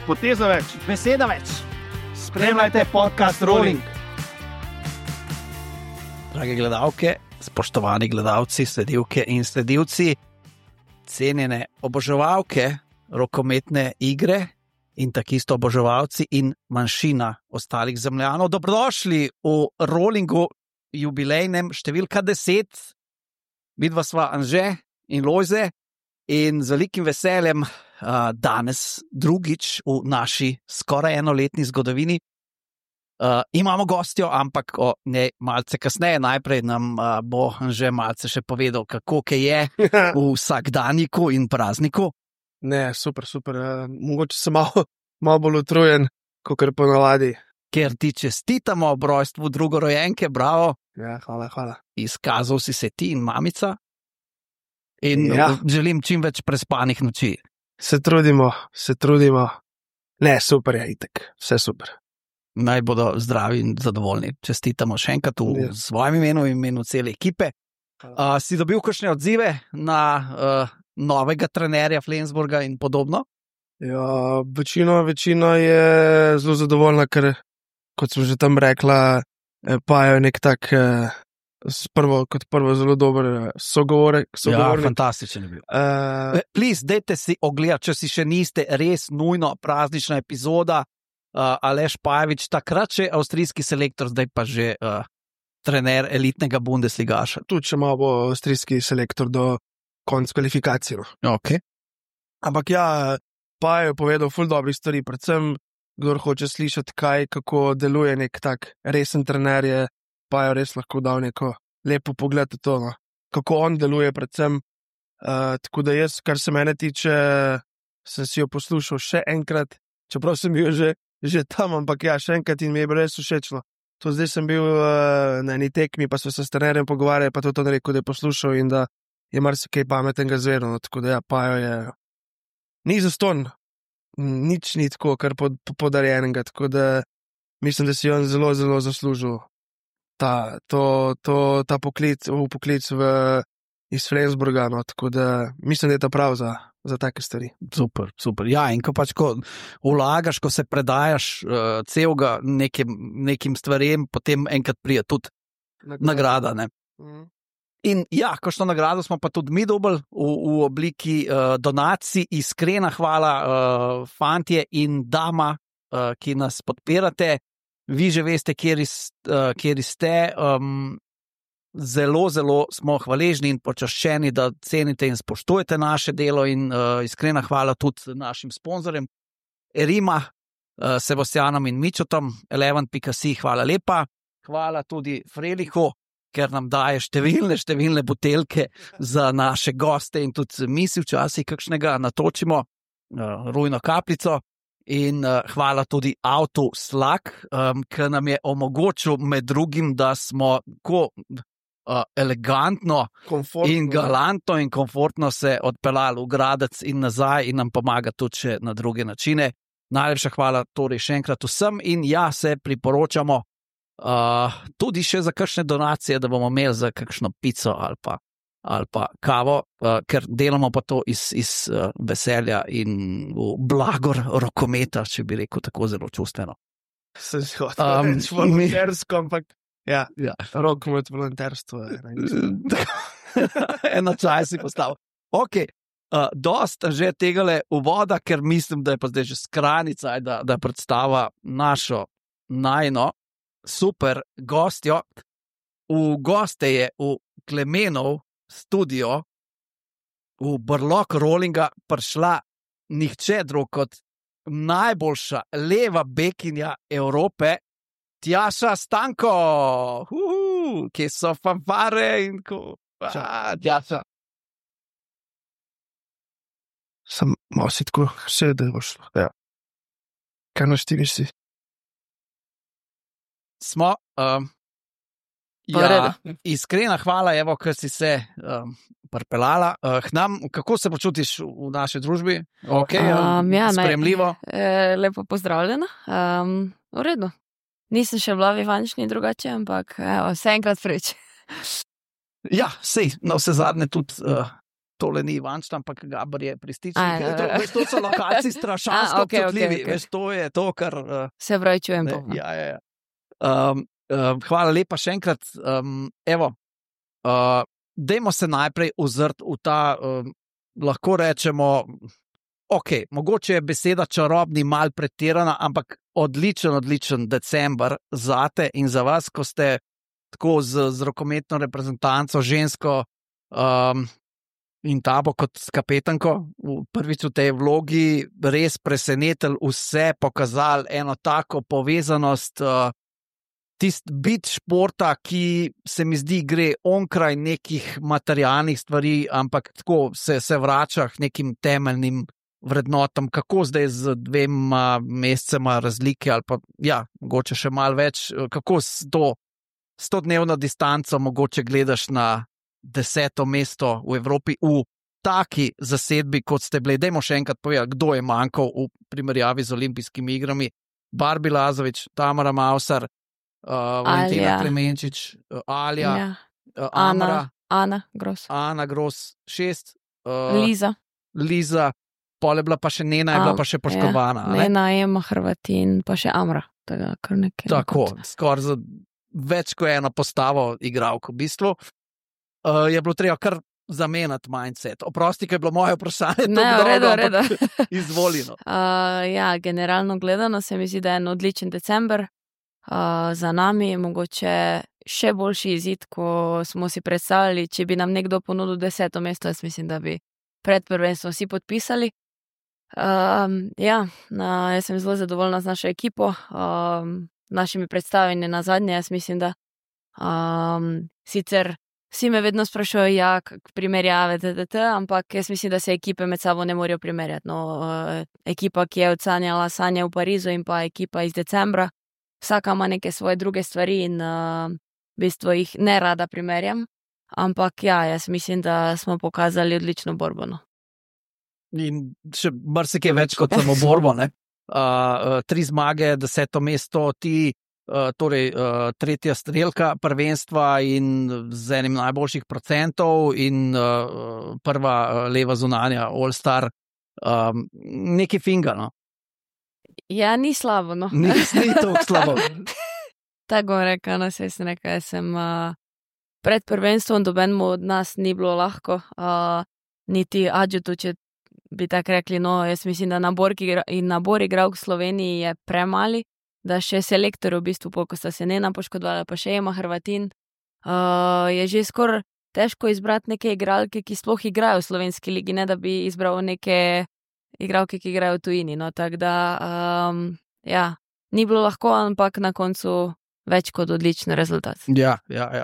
Poteza več. Beseda več. Spremljajte podcast Rolling. Drage gledalke, spoštovani gledalci, sledilke in sledilci, cenjene oboževalke rokometne igre in takisto oboževalci in manjšina ostalih zemljanov. Dobrodošli v Rollingu jubilejnem številka 10. Midva sva Anže in Lojze in z velikim veseljem danes drugič v naši skoraj enoletni zgodovini imamo gostjo, ampak o njej malce kasneje. Najprej nam bo Anže malce še povedal, kako je v vsakdanjiku in prazniku. Ne, super. Mogoče sem malo bolj utrujen, kot ponavadi. Ker ti čestitamo ob rojstvu drugorojenke, bravo. Ja, hvala. Izkazal si se ti in mamica. In želim čim več prespanih noči. Se trudimo. Ne, super je itek, vse super. Naj bodo zdravi in zadovoljni. Čestitamo še enkrat v svojem imenu in imenu cele ekipe. Si dobil kakšne odzive na novega trenerja Flensburga in podobno? Ja, večina je zelo zadovoljna, ker, kot sem že tam rekla, pa je nek tak kot prvo zelo dober sogovornik. Ja, fantastičen je bil. Please, dajte si ogledati, če si še niste, res nujno praznična epizoda. Aleš Pajevič, takrat še avstrijski selektor, zdaj pa že trener elitnega Bundesligaša. Tudi če malo bo avstrijski selektor do konca kvalifikacije. Okay. Ampak ja, pa je povedal ful dobrih stvari, predvsem kdor hoče slišati, kako deluje nek tak resen trener, je pa je res lahko dal neko lepo pogled v to, no. Kako on deluje predvsem. Tako da jaz, kar se mene tiče, sem si jo poslušal še enkrat, čeprav sem bil že tam, ampak ja, še enkrat in mi je bilo res všečno. To zdaj sem bil na eni tekmi, pa so se s trenerjem pogovarjali, pa to rekel, da je poslušal in da je marsikaj pametnega zvedel, no. Tako da ja, Pajo je ni zastonj, nič ni tako, kar podarjenega, tako da mislim, da si on zelo zaslužil ta poklic iz Flensburga, no, tako da mislim, da je to prav za take stvari. Super. Ja, in ko vlagaš, ko se predajaš celega nekim stvarem, potem enkrat prije tudi nagrada, ne? In ja, kakšno nagrado smo pa tudi mi dobili v obliki donacij. Iskrena hvala fantje in dama, ki nas podpirate. Vi že veste, kjer ste. Zelo smo hvaležni in počaščeni, da cenite in spoštujete naše delo in iskrena hvala tudi našim sponzorjem Erima, Sebastianom in Mičotom, Eleven.si, hvala lepa. Hvala tudi Frelihu, ker nam daje številne buteljke za naše goste in tudi mi si včasih kakšnega natočimo, rujno kapljico. In hvala tudi Avtu Slak, ki nam je omogočil med drugim, da smo elegantno in galantno in komfortno se odpeljali v Gradec in nazaj in nam pomaga tudi še na druge načine. Najlepša hvala torej še enkrat vsem in ja, se priporočamo tudi še za kakšne donacije, da bomo imeli za kakšno pico ali pa kavo, ker delamo pa to iz veselja in v blagor rokometa, če bi rekel tako zelo čustveno. Se reči volontersko, ampak ja. Rokomet volonterstvo. Eno čaj si postavil. Ok, dosta že tegale uvoda, ker mislim, da je pa zdaj že skranica, da predstava našo najno super gostjo. V goste je v Klemenov studio v brlog Rollinga prišla nihče drug kot najboljša leva bekinja Evrope, Tjaša Stanko, ki so fanfare in Tjaša. Sem malo si tako vse, da bo šlo. Ja. Kaj naštiriš si? Smo, iskrena hvala, evo, ker si se pripeljala k nam. Kako se počutiš v naši družbi? Okay, sprejemljivo? Lepo pozdravljena. V redu. Nisem še bila v Ivančni drugače, ampak vse enkrat preč. Ja, sej, na vse zadnje tudi tole ni Ivančna, ampak Gabr je Prističnik. Veš, to so lokaciji strašansko občutljivi. Veš, to je to, kar... Se pravi, čujem to. Ja. Hvala lepa še enkrat. Dajmo se najprej ozrti v ta, lahko rečemo, mogoče je beseda čarobni mal pretirana, ampak odličen december zate in za vas, ko ste tako z rokometno reprezentanco, žensko in tabo kot s kapetanko, prvič v tej vlogi, res presenetili vse, pokazali eno tako povezanost, bit športa, ki se mi zdi gre onkraj nekih materialnih stvari, ampak tako se vrača k nekim temeljnim vrednotam, kako zdaj z 2 mesecema razlike ali pa, mogoče še malo več, kako s to 100-dnevno distanco mogoče gledaš na 10. mesto v Evropi v taki zasedbi, kot ste bili. Dajmo še enkrat povedati, kdo je manjkal v primerjavi z olimpijskimi igrami. Barbie Lazovič, Tamara Mausar, Valentina Klemenčič, Alja, Ana Gros, 6, Liza, pol je bila pa še Nena, je bila pa še poškodovana. Nena, Ema, Hrvatin, pa še Amra. Tako, skoraj za več kot eno postavo igralko. V bistvu je bilo treba kar zamenjati mindset. Oprosti, ker je bilo moje vprašanje redo. Izvoljeno. Generalno gledano se mi zdi, da je en odličen december. Za nami je mogoče še boljši izid, ko smo si predstavljali, če bi nam nekdo ponudil 10. mesto, jaz mislim, da bi pred prvenstvom vsi podpisali. Jaz sem zelo zadovoljna z našo ekipo, našimi predstavami na zadnje. Jaz mislim, da sicer vsi me vedno sprašujejo, primerjave, ampak jaz mislim, da se ekipe med sabo ne morejo primerjati. Ekipa, ki je odsanjala sanje v Parizu in pa ekipa iz decembra, vsaka ima neke svoje druge stvari in v bistvu jih ne rada primerjam, ampak jaz mislim, da smo pokazali odlično borbo. In še marsikaj več kot samo borbo, ne? 3 zmage, 10. mesto, ti, torej 3. strelka prvenstva in z enim najboljših procentov in prva leva zunanja All-Star, nekaj finga, no? Ja, ni slabo, no. Ni toliko slabo. Tako rekel, jaz sem pred prvenstvom dobenemu od nas ni bilo lahko, niti Adžutu, če bi tako rekli, jaz mislim, da nabor igralk v Sloveniji je premali, da še selektor v bistvu, ko sta se Nena poškodovala, pa še Ema Hrvatin, je že skoraj težko izbrati neke igralke, ki sploh igrajo v slovenski ligi, ne da bi izbral neke igralke, ki igrajo v tujini, tako da, ni bilo lahko, ampak na koncu več kot odličen rezultat. Ja.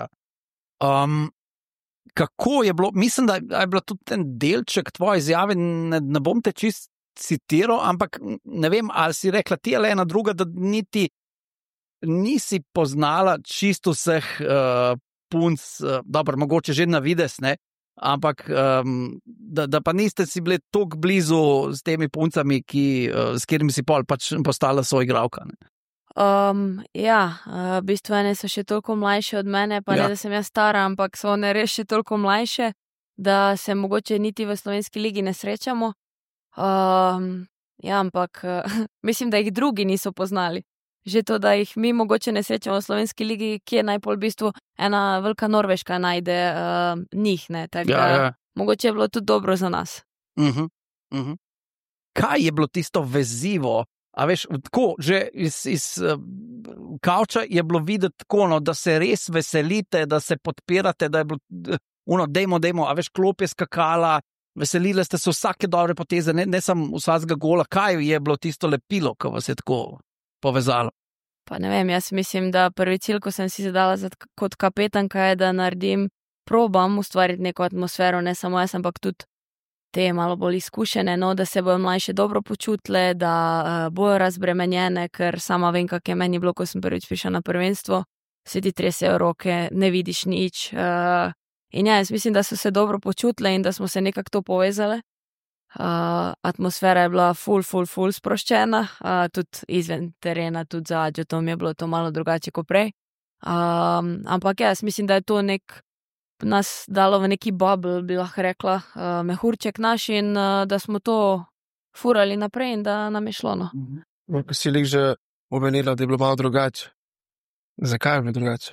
Kako je bilo, mislim, da je bilo tudi ten delček tvoje izjave, ne bom te čist citiral, ampak ne vem, ali si rekla ti ali ena druga, da niti nisi poznala čisto vseh punc, dobro, mogoče že na vides, ne, ampak da pa niste si bili toliko blizu s temi puncami, s katerimi si pač postala soigralka, ne. V bistvu ene so še toliko mlajše od mene, pa ne, da sem jaz stara, ampak so one res še toliko mlajše, da se mogoče niti v slovenski ligi ne srečamo. Ampak mislim, da jih drugi niso poznali. Že to, da jih mi mogoče ne srečamo v slovenski ligi, kje najpol v bistvu ena velika Norveška najde njih, ne, tako mogoče je bilo tudi dobro za nas. Kaj je bilo tisto vezivo? A veš, tako, že iz kavča je bilo videti tako, da se res veselite, da se podpirate, da je bilo, dejmo, a veš, klop je skakala, veselile ste se vsake dobre poteze, ne samo vsakega gola. Kaj je bilo tisto lepilo, ko vas je tako povezalo? Pa ne vem, jaz mislim, da prvi cilj, ko sem si zadala kot kapetanka, je, da probam ustvariti neko atmosfero, ne samo jaz, ampak tudi te malo bolj izkušene, da se bojo mlajše dobro počutile, da bojo razbremenjene, ker sama vem, kak je meni bilo, ko sem prvič prišla na prvenstvo, se ti tresejo roke, ne vidiš nič. In jaz mislim, da so se dobro počutile in da smo se nekako to povezale. Atmosfera je bila ful sproščena, tudi izven terena, tudi za Adžutom je bilo to malo drugače kot prej. Ampak jaz mislim, da je to nek nas dalo v neki bubble, bi lahko rekla, mehurček naš in da smo to furali naprej in da nam je šlo. No. Ko si lik že omenila, da je bilo malo drugače. Zakaj je bilo drugače?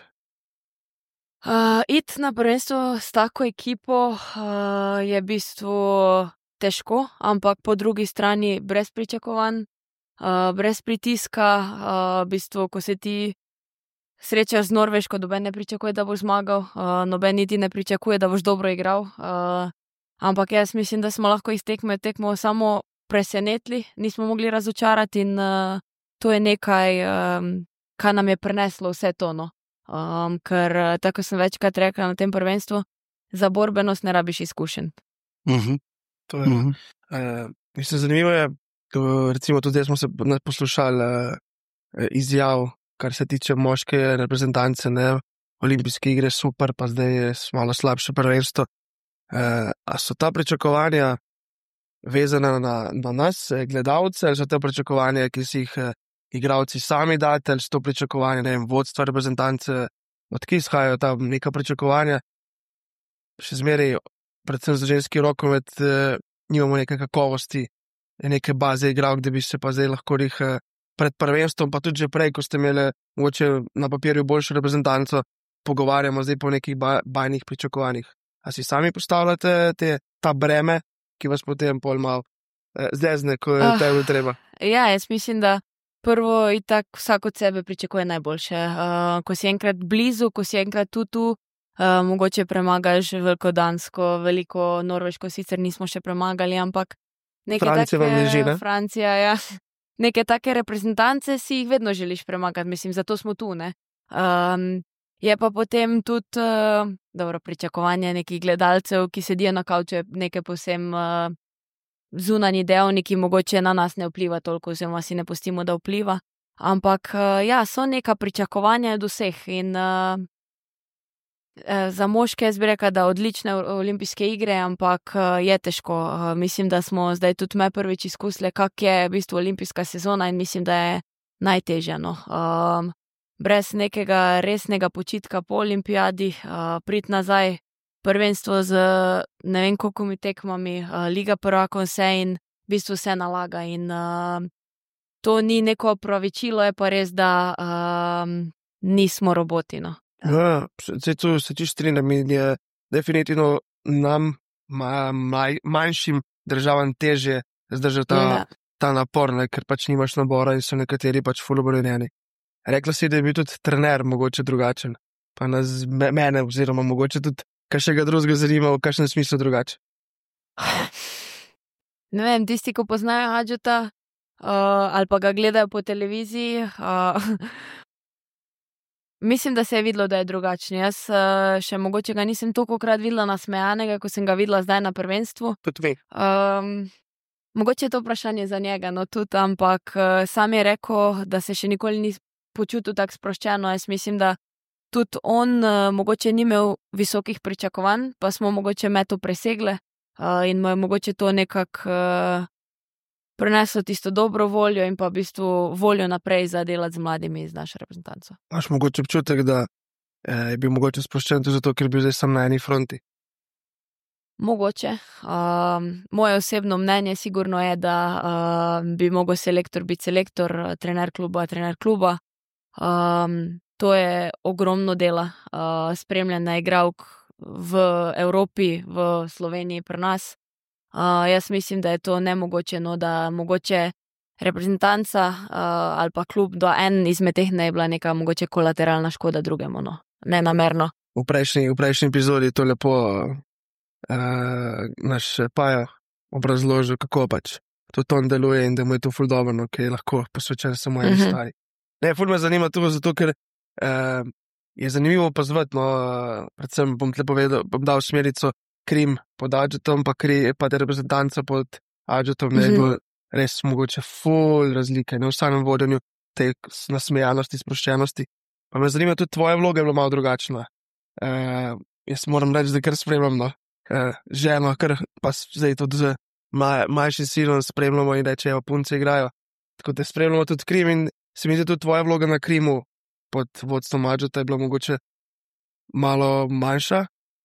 Iti na prvenstvo s tako ekipo je v bistvu težko, ampak po drugi strani brez pričakovanj, brez pritiska, v bistvu, ko se ti srečaš z Norveško, noben ne pričakuje, da boš zmagal, noben niti ne pričakuje, da boš dobro igral, ampak jaz mislim, da smo lahko iz tekme samo presenetili, nismo mogli razočarati in to je nekaj, kar nam je prineslo vse to, no. Ker, tako sem večkrat rekla na tem prvenstvu, za borbenost ne rabiš izkušenj. To je. Mislim, zanimivo je, recimo tudi jaz smo se poslušali izjav, kar se tiče moške reprezentance, ne, olimpijske igre super, pa zdaj je malo slabše prvenstvo. A so ta pričakovanja vezana na nas, gledalce, ali so ta pričakovanja, ki si jih igralci sami date, ali so to pričakovanja, ne vem, vodstva reprezentance, odkje izhajajo ta neka pričakovanja? Še zmeraj, predvsem za ženski rokomet, nimamo neke kakovosti, neke baze igralk, da bi se pa zdaj lahko pred prvenstvom, pa tudi že prej, ko ste imeli mogoče na papirju boljšo reprezentanco, pogovarjamo zdaj po nekih bajnih pričakovanjih. A si sami postavljate ta breme, ki vas potem pol malo zdezne, ko je tebi treba? Ja, jaz mislim, da prvo itak vsak od sebe pričakuje najboljše. Ko si enkrat blizu, ko si enkrat tu, mogoče premagaš veliko Dansko, veliko Norveško, sicer nismo še premagali, ampak Francija vam leži, ne? Francija, ja. Neke take reprezentance si jih vedno želiš premagati, mislim, zato smo tu, ne. Je pa potem tudi dobro pričakovanje nekih gledalcev, ki sedijo na kavču, neke povsem zunanji dejavniki, mogoče na nas ne vpliva toliko, oziroma si ne pustimo, da vpliva. Ampak ja, so neka pričakovanja od vseh in za moške jaz bi rekla, da odlične olimpijske igre, ampak je težko. Mislim, da smo zdaj tudi me prvič izkusili, kak je v bistvu olimpijska sezona in mislim, da je najtežja, no. Brez nekega resnega počitka po olimpijadi, priti nazaj, prvenstvo z ne vem koliko tekmami, Liga prvakov vse in v bistvu vse nalaga in to ni neko opravičilo, je pa res, da nismo roboti, no. Ja, tu se čisto strinjam in je definitivno nam, manjšim državam težje zdržati ta napor, ne, ker pač nimaš nabora in so nekateri pač ful obremenjeni. Rekla si, da je bil tudi trener mogoče drugačen, pa mene oziroma mogoče tudi kakšnega drugega zanima, v kakšnem smislu drugače. Ne vem, tisti, ko poznajo Adžuta ali pa ga gledajo po televiziji, mislim, da se je videlo, da je drugačen. Jaz še mogoče ga nisem tolikokrat videla nasmejanega, ko sem ga videla zdaj na prvenstvu. Tudi vi. Mogoče je to vprašanje za njega, no tudi, ampak sam je rekel, da se še nikoli ni počutil tako sproščeno. Jaz mislim, da tudi on mogoče ni imel visokih pričakovanj, pa smo mogoče meto presegle in mu je mogoče to nekako preneslo tisto dobro voljo in pa v bistvu voljo naprej za delati z mladimi z našo reprezentanco. Imaš mogoče občutek, da je bil mogoče sproščen tudi zato, ker je bil zdaj sam na eni fronti? Mogoče. Moje osebno mnenje sigurno je, da bi mogel selektor biti selektor, trener kluba. To je ogromno dela, spremljanja igralk v Evropi, v Sloveniji, pri nas. Jaz mislim, da je to nemogoče, no, da mogoče reprezentanca ali pa klub do en izmed teh ne je bila neka mogoče kolateralna škoda drugemu, no, nenamerno. V prejšnji epizodi je to lepo naš Paja obrazložil, kako pač tudi on deluje in da mu je to ful dobro, no, ki je lahko posvečen samo eni stvari. Ne, ful me zanima to, zato ker je zanimivo opazovati, no, predvsem bom dal smerico Krim pod Adžutom, pa te reprezentanca pod Adžutom, ne, je bilo res mogoče ful razlike, ne, v samem vodenju te nasmejanosti, sproščenosti. Pa me zanima tudi tvoja vloga je bila malo drugačna. Jaz moram reči, da kar spremljam, no, ženo, kar pa zdaj tudi z mlajšim sinom spremljamo in reče, punce igrajo. Tako da spremljamo tudi Krim in se mi zdi tudi tvoja vloga na Krimu pod vodstvom Adžuta je bila mogoče malo manjša,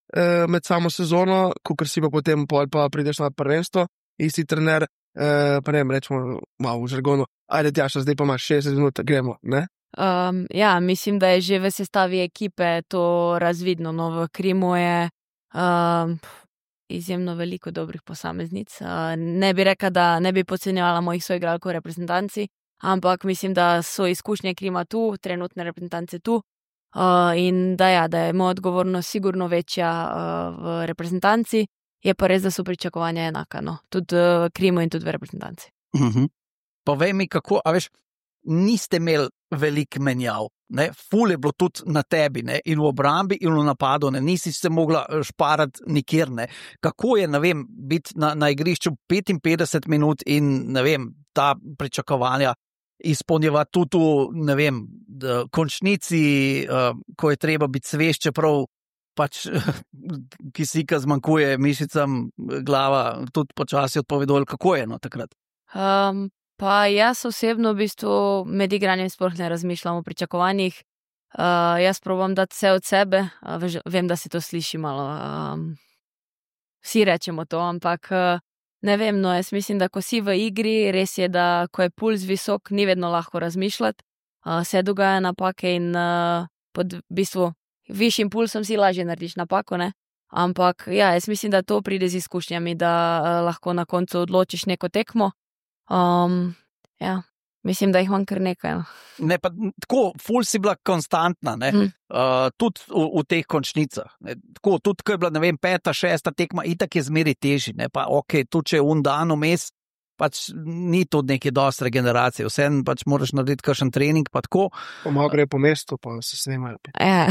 med samo sezono, ko si pa potem pol pa prideš na prvenstvo, isti trener, pa ne vem, rečemo malo v žargonu, ajde Tjaša, zdaj pa imaš 60 minut, gremo, ne? Ja, mislim, da je že v sestavi ekipe to razvidno. No, v Krimu je izjemno veliko dobrih posameznic. Ne bi rekla, da ne bi podcenjevala mojih soigralkov v reprezentanci, ampak mislim, da so izkušnje Krima tu, trenutne reprezentance tu, in da je moja odgovornost sigurno večja v reprezentanci, je pa res, da so pričakovanja enaka, no, tudi v Krimu in tudi v reprezentanci. Povej mi, kako, a veš, niste imeli veliko menjav, ne? Ful je bilo tudi na tebi, ne? In v obrambi in v napadu, ne? Nisi se mogla šparati nikjer, ne? Kako je, ne vem, biti na igrišču 55 minut in, ne vem, ta pričakovanja izpolnjevati tudi v, ne vem, končnici, ko je treba biti svež, čeprav pač kisika zmanjkuje mišicam, glava tudi počasi odpoveduje, kako je no takrat? Pa jaz osebno v bistvu med igranjem sploh ne razmišljam o pričakovanjih. Jaz probam dati vse od sebe, vem, da se to sliši malo, vsi rečemo to, ampak ne vem, no, jaz mislim, da ko si v igri, res je, da ko je puls visok, ni vedno lahko razmišljati, se dogaja napake in pod v bistvu višjim pulsom si lažje narediš napako, ne? Ampak ja, jaz mislim, da to pride z izkušnjami, da lahko na koncu odločiš neko tekmo. Ja, mislim, da jih imam kar nekaj. No. Ne, pa tako, ful si bila konstantna, ne? Tudi v teh končnicah. Ne? Tako, tudi, ko je bila, ne vem, 5., 6. tekma, itak je zmeri teži, ne? Pa ok, tudi če je dan vmes, pač ni tudi neke dosti regeneracije, vseeno pač moraš narediti kakšen trening, pa tako. Pa malo gre po mestu, pa se snemajo. Ja.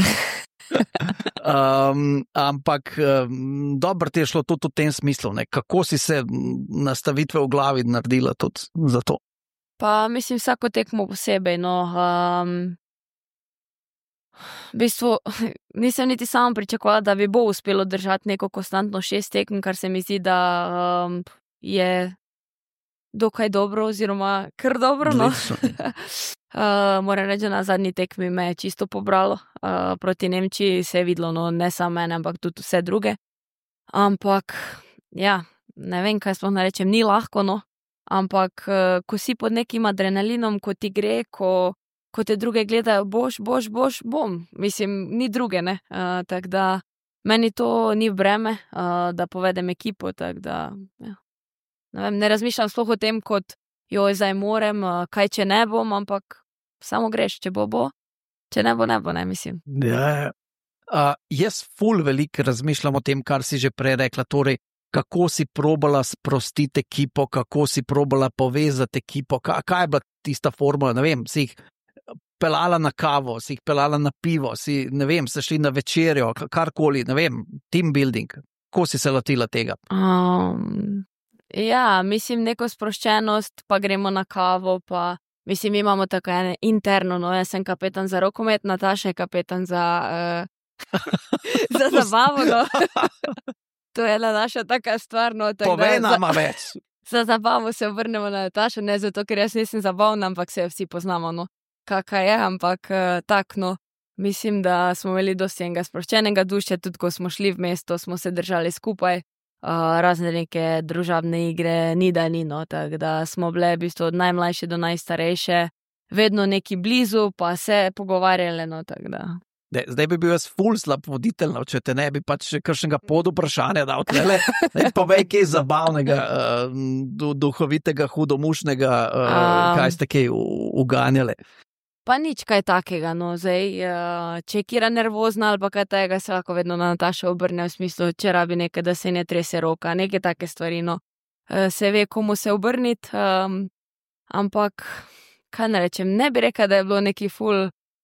Ampak dobro ti je šlo tudi v tem smislu, ne? Kako si se nastavitve v glavi naredila tudi za to? Pa mislim vsako tekmo posebej, no. V bistvu nisem niti sama pričakovala, da bi bo uspelo držati neko konstantno 6 tekem, kar se mi zdi, da je dokaj dobro oziroma kar dobro, no. Moram reči, da na zadnji tekmi me je čisto pobralo. Proti Nemčiji se je videlo, no, ne samo mene, ampak tudi vse druge. Ampak, ja, ne vem, kaj sploh narečem, ni lahko, no. Ampak, ko si pod nekim adrenalinom, ko ti gre, ko te druge gledajo, bom. Mislim, ni druge, ne. Tako da, meni to ni breme, da povedem ekipo, tako da, ja. Ne vem, ne razmišljam sploh o tem, kot joj, zdaj morem, kaj če ne bom, ampak samo greš, če bo, če ne bo, ne, mislim. Ja. Jaz ful veliko razmišljam o tem, kar si že prej rekla, torej, kako si probala sprostiti ekipo, kako si probala povezati ekipo, kaj je bila tista formula, ne vem, si jih pelala na kavo, si jih pelala na pivo, si, ne vem, se šli na večerjo, karkoli, ne vem, team building, kako si se lotila tega? Ja, mislim, neko sproščenost, pa gremo na kavo, pa mislim, imamo tako ene interno, no, jaz sem kapetan za rokomet, Nataša je kapetan za zabavo, no. To je ena naša taka stvar, no. Povej nama več. Za zabavo se obrnemo na Natašo, ne zato, ker jaz nisem zabavna, ampak se vsi poznamo, no. Kaka je, ampak tak, no. Mislim, da smo imeli dosti enega sproščenega duše, tudi ko smo šli v mesto, smo se držali skupaj. Razne neke družabne igre, ni, no, tako da smo bile v bistvu od najmlajše do najstarejše, vedno neki blizu, pa se pogovarjale, no, tako da. Zdaj bi bil jaz ful slab voditelj, če te ne bi pač kakšnega podoprašanja dal tlele, povej kaj zabavnega, duhovitega, hudomušnega, kaj ste kaj uganjale. Pa nič kaj takega, no, zdaj, če je kira nervozna ali pa kaj tega, se lahko vedno na Natašo obrne v smislu, če rabi nekaj, da se ne trese roka, neke take stvari, no. Se ve, komu se obrniti, ampak, kaj ne rečem, ne bi rekla, da je bilo neki ful,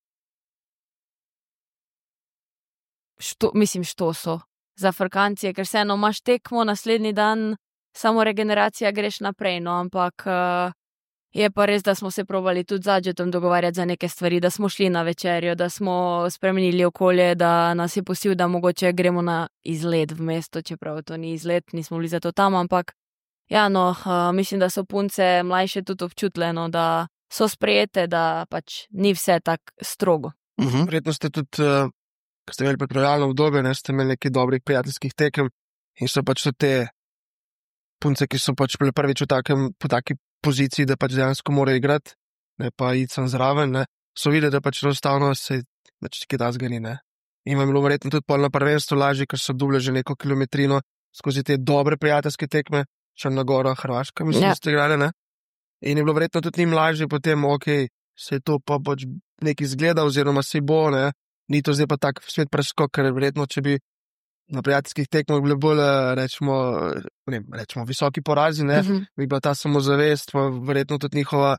što so za frkancije, ker vseeno imaš tekmo, naslednji dan, samo regeneracija, greš naprej, no, ampak je pa res, da smo se probali tudi z Adžetom dogovarjati za neke stvari, da smo šli na večerjo, da smo spremenili okolje, da nas je pustil, da mogoče gremo na izlet v mesto, čeprav to ni izlet, nismo bili zato tam, ampak ja, no, mislim, da so punce mlajše tudi občutile, no, da so sprejete, da pač ni vse tako strogo. Verjetno ste tudi ko ste imeli pripravljalno obdobje, ne, ste imeli nekaj dobrih prijateljskih tekem in so pač te punce, ki so pač bile prvič po taki poziciji, da pač dejansko morajo igrati, ne pa iti sem zraven, ne, so videli, da pač enostavno se pač kaj da zgani, ne. In vam je bilo verjetno tudi pol na prvenstvu lažje, ker so dubile že neko kilometrino skozi te dobre prijateljske tekme, Črna Gora, Hrvaška, mislim, da ste igrali, ne. In je bilo verjetno tudi njim lažje potem, okej, se je to pa pač nekaj izgleda, oziroma se bo, ne, ni to zdaj pa tak svet preskok, ker verjetno, če bi na prijateljskih tekmah bile bolj, rečemo, visoki porazi, ne, bi bila ta samozavest, pa verjetno tudi njihova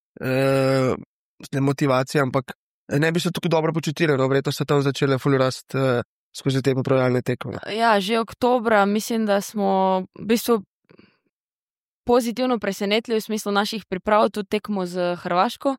motivacija, ampak ne bi se tako dobro počutili, no, verjetno se tam začele ful rast skozi te popravljalne tekme. Ja, že oktobra mislim, da smo v bistvu pozitivno presenetili v smislu naših priprav, tudi tekmo z Hrvaško.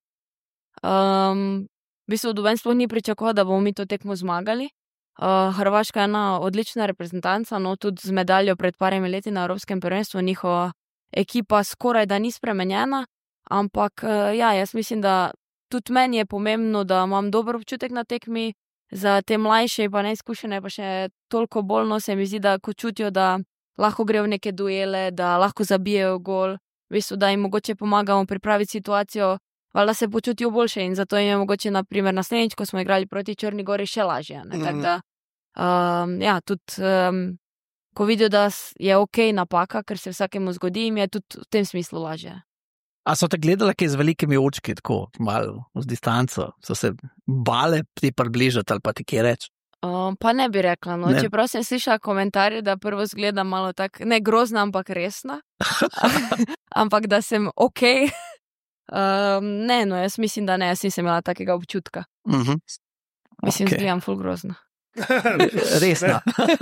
V bistvu doben sploh ni pričakoval, da bomo mi to tekmo zmagali. Hrvaška je ena odlična reprezentanca, no, tudi z medaljo pred parimi leti na Evropskem prvenstvu, njihova ekipa skoraj da ni spremenjena, ampak ja, jaz mislim, da tudi meni je pomembno, da imam dober občutek na tekmi, za te mlajše pa neizkušene pa še toliko bolj, no, se mi zdi, da ko čutijo, da lahko grejo v neke duele, da lahko zabijejo gol, v bistvu, da jim mogoče pomagamo pripraviti situacijo, valjda se počutijo boljše in zato jim je mogoče, na primer, naslednjič, ko smo igrali proti Črni Gori, še lažje. Tako da, ja, tudi ko vidijo, da je okej napaka, ker se vsakemu zgodi, jim je tudi v tem smislu lažje. A so te gledali kaj z velikimi očki, tako malo z distanco? So se bale ti približati ali pa ti kaj reči? Pa ne bi rekla, no. Čeprav sem slišala komentarje, da prvo zgleda malo tako, ne grozna, ampak resna. Ampak da sem okej. Ne, no, jaz mislim, da ne, jaz nisem imela takega občutka. Mislim, okay. Zgledam ful grozno. Resna.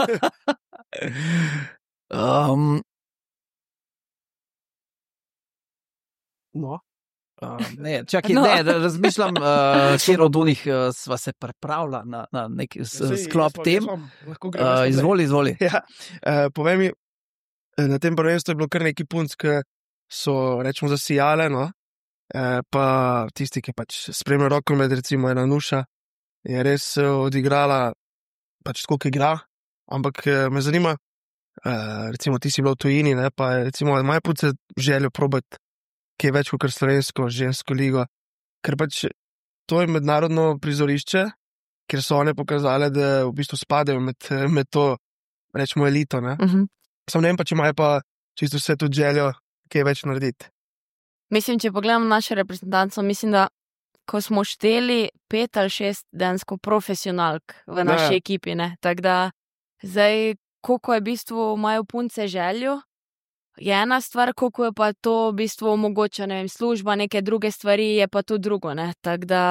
No. Ne, čakaj, no. Ne, razmišljam, kjer od unih sva se pripravila na nek sklop tem. Izvoli. Ja, povej mi, na tem prvenstvu je bilo kar neki punc, ki so, rečemo, zasijale, no, pa tisti, ki pač spremlja rokomet, recimo ena Nuša, je res odigrala pač tako, ki igra, ampak me zanima, recimo ti si bila v tujini, ne, pa recimo imajo punce željo probati kaj več kot slovensko žensko ligo, ker pač to je mednarodno prizorišče, ker so one pokazale, da v bistvu spadajo med to, rečemo, elito, ne. Sam ne vem pa, če imajo pa čisto vse tudi željo kaj več narediti. Mislim, če pogledam našo reprezentanco, mislim, da ko smo šteli 5 ali 6 dejansko profesionalk v naši ekipi, ne, tako da zdaj, koliko je v bistvu imajo punce željo, je ena stvar, koliko je pa to v bistvu omogoča, ne vem, služba, neke druge stvari, je pa to drugo, ne, tako da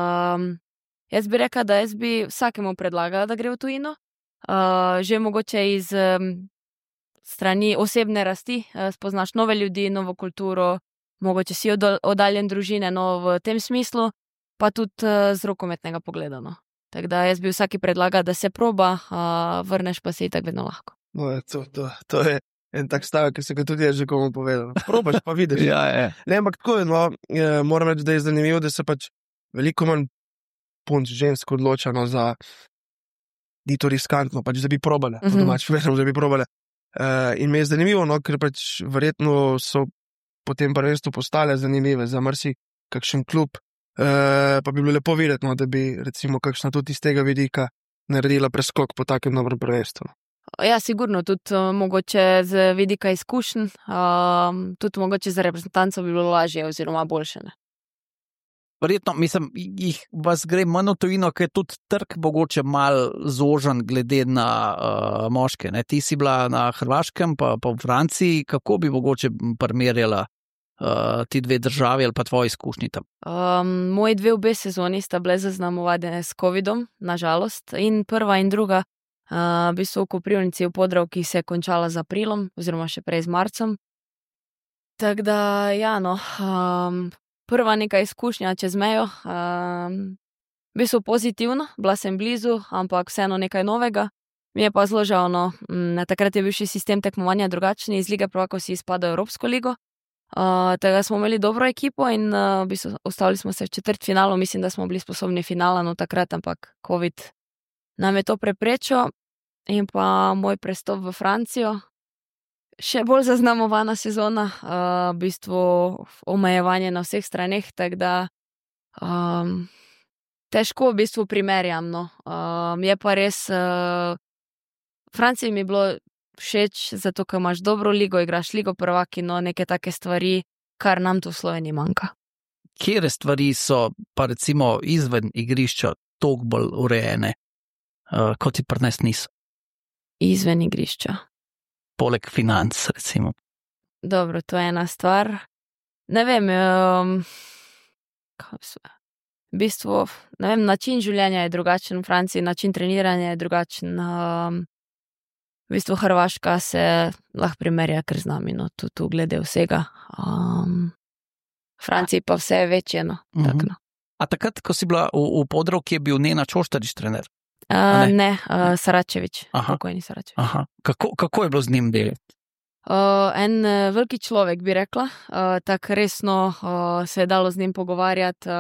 jaz bi rekla, da jaz bi vsakemu predlagala, da gre v tujino, že mogoče iz strani osebne rasti, spoznaš nove ljudi, novo kulturo, mogoče si oddaljen družine, no, v tem smislu, pa tudi z rokometnega pogleda, no. Tako da jaz bi vsaki predlagala, da se proba, vrneš pa se itak vedno lahko. No, to je en tak stavek, ki se ga tudi jaz že komu povedal. Probaš pa vidiš. Ja. Ne, ampak tako je, no, moram reči, da je zanimivo, da se pač veliko manj punc žensk odloča, no, za ni to riskantno, pač da bi probale, po domač povedano, da bi probale. In me je zanimivo, no, ker pač verjetno so po tem prvenstvu postale zanimive za marsi kakšen klub, pa bi bilo lepo videti, no, da bi recimo kakšna tudi iz tega vidika naredila preskok po takem dobrem prvenstvu. Ja, sigurno, tudi mogoče z vidika izkušenj, tudi mogoče za reprezentanco bi bilo lažje oziroma boljše, ne. Verjetno, mislim, vas gre manj v tujino, ker je tudi trg mogoče malo zožen glede na moške, ne. Ti si bila na Hrvaškem, pa v Franciji, kako bi mogoče primerjala ti dve državi ali pa tvoji izkušnji tam? Moji obe sezoni sta bile zaznamovane s covidom, nažalost, in prva in druga v bistvu v Koprivnici v Podravki se je končala z aprilom, oziroma še prej z marcem. Tako da, ja, no, prva neka izkušnja čez mejo, v bistvu pozitivna, bila sem blizu, ampak vseeno nekaj novega. Mi je pa zelo žal, no, takrat je bil še sistem tekmovanja drugačen, iz Lige prvakov si izpadel Evropsko ligo, tega smo imeli dobro ekipo in v bistvu ostali smo se v četrtfinalu, mislim, da smo bili sposobni finala, no takrat, ampak COVID nam je to preprečil in pa moj prestop v Francijo. Še bolj zaznamovana sezona, v bistvu omejevanje na vseh straneh, tako da težko v bistvu primerjam, no. Je pa res, Franciji mi je bilo všeč, zato ker imaš dobro ligo, igraš ligo prvakinj, neke take stvari, kar nam tu v Sloveniji manjka. Kjere stvari so pa recimo izven igrišča toliko bolj urejene, kot ti pri nas niso? Izven igrišča. Poleg financ, recimo. Dobro, to je ena stvar. Ne vem, v bistvu, ne vem, način življenja je drugačen v Franciji, način treniranja je drugačen. V bistvu Hrvaška se lahko primerja kar z nami, no, tu glede vsega. Franciji pa vse je večje, no, tak, no. A takrat, ko si bila v Podravki, je bil Nena Čoštarič trener? Ne, Saračevič, pokojni Saračevič. Aha. Kako je bilo z njim delati? En veliki človek, bi rekla, tako resno se je dalo z njim pogovarjati.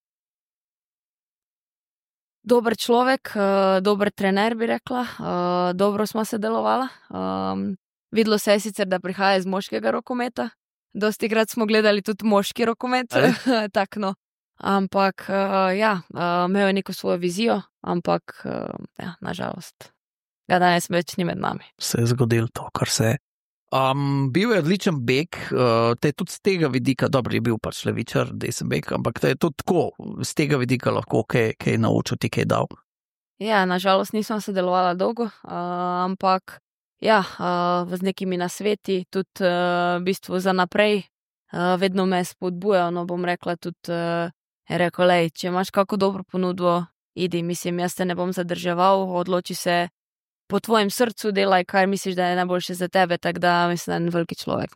Dober človek, dober trener, bi rekla, dobro smo se delovala. Videlo se je sicer, da prihaja iz moškega rokometa, dostikrat smo gledali tudi moški rokomet, tak, no. Ampak, imel je neko svojo vizijo, ampak, nažalost, ga danes več ni med nami. Se je zgodilo to, kar se je. Bil je odličen bek, te tudi z tega vidika, dobro je bil pač levičar, desen bek, ampak te je tudi tako, z tega vidika lahko kaj naučil, ti kaj dal. Ja, nažalost nisem sodelovala dolgo, ampak, z nekimi nasveti, tudi v bistvu za naprej, vedno me spodbujal, no, bom rekla tudi, je rekel, lej, če imaš kako dobro ponudbo, idi, mislim, jaz te ne bom zadrževal, odloči se po tvojem srcu, delaj, kar misliš, da je najboljše za tebe, tako da mislim, da je en veliki človek.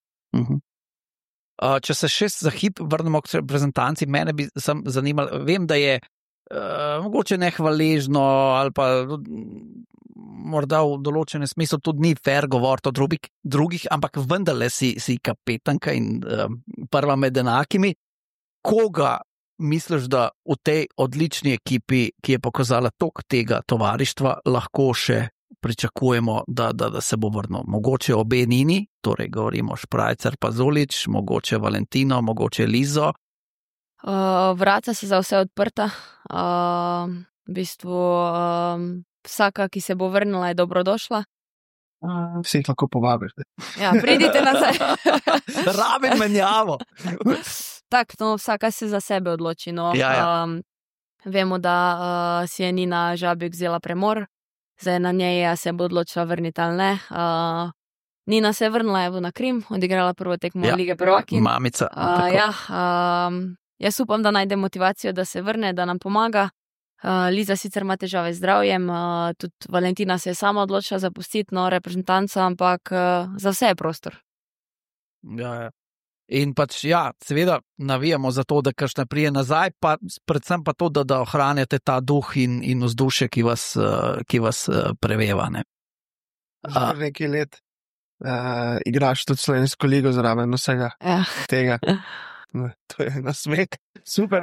Če se še za hip vrnemo k reprezentanci, mene bi sem zanimalo, vem, da je mogoče nehvaležno ali pa morda v določenem smislu tudi ni fair govoriti o drugih, ampak vendarle si kapetanka in prva med enakimi. Koga misliš, da v tej odlični ekipi, ki je pokazala toliko tega tovarištva, lahko še pričakujemo, da se bo vrnil? Mogoče obe Nini, torej govorimo Šprajcar pa Zolič, mogoče Valentino, mogoče Lizo. Vrata so za vse odprta. V bistvu vsaka, ki se bo vrnila, je dobrodošla. Vsi jih lahko povabiš. Ja, pridite nazaj. Rabim menjavo. Tak, no, vsaka se za sebe odloči, no. Vemo, da si je Nina Žabik vzela premor, zdaj na njej se bo odločila vrniti ali ne. Nina se je vrnila evo na Krim, odigrala prvo tekmo Lige prvakinj. Mamica. Jaz upam, da najde motivacijo, da se vrne, da nam pomaga. Liza sicer ima težave z zdravjem, tudi Valentina se je sama odločila zapustiti, no, reprezentanca, ampak za vse je prostor. Ja. In pač, seveda navijamo za to, da kakšna prije nazaj, pa predvsem pa to, da ohranjate ta duh in vzdušje, ki vas preveva, ne. Že nekaj let igraš tudi slovensko ligo zraven vsega tega. To je nasmeh. Super.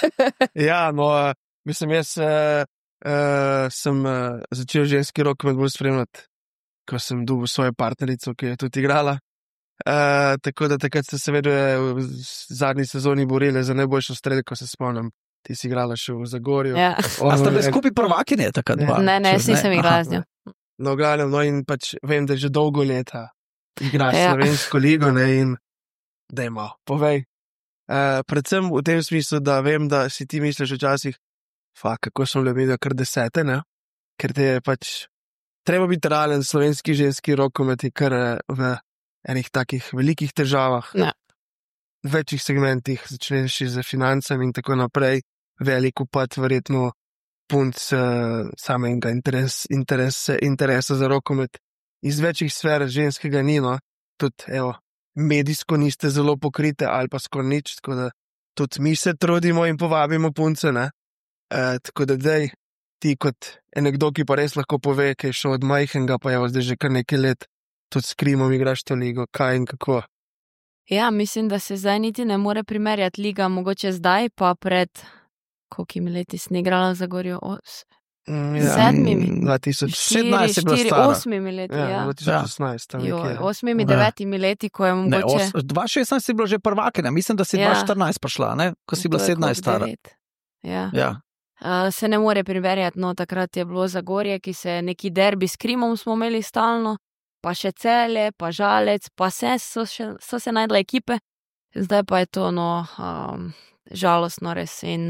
Mislim, jaz sem začel ženski rokomet bolj spremljati, ko sem dobil svojo partnerico, ki je tudi igrala. Tako da takrat ste seveda v zadnji sezoni borili za najboljšo strelko, se spomnim. Ti si igrala še v Zagorju. Ja. A ste bili skupaj prvakinje takrat? Ne, jaz nisem igrala z njo. No, glavnem, in pač vem, da že dolgo leta igraš slovensko ligo, ne, in dajmo, povej. Predvsem v tem smislu, da vem, da si ti misliš včasih, kako sem ljubila kar 10, ne? Ker te je pač treba biti realen, slovenski ženski rokomet je kar v enih takih velikih težavah. Ne. V večjih segmentih, začneš z financami in tako naprej, velik upad verjetno punc samega interesa za rokomet. Iz večjih sfer ženskega ni, no, tudi, medijsko niste zelo pokrite ali pa skoraj nič, tako da tudi mi se trudimo in povabimo punce, ne. Tako da dej, ti kot nekdo, ki pa res lahko pove, ki je šel od majhnega, pa je zdaj že kar nekaj let, tudi s Krimom igraš to ligo, kaj in kako. Ja, mislim, da se zdaj niti ne more primerjati liga, mogoče zdaj pa pred kolikimi leti sem igrala v Zagorju, Sedmimi? 2017 je bila stara. 8 leti, ja. 2016. tam nekje. 8-9 leti, ko je Ne, mogoče. 2016 si bila že prvakinja, mislim, da si Ja. 2014 prišla, ne? Ko si bila To je 17 koliko, stara. 9. Ja. Ja. Se ne more primerjati, no, takrat je bilo Zagorje, ki se neki derbi s Krimom smo imeli stalno, pa še Celje, pa Žalec, pa so se najdle ekipe, zdaj pa je to, no, žalostno res. In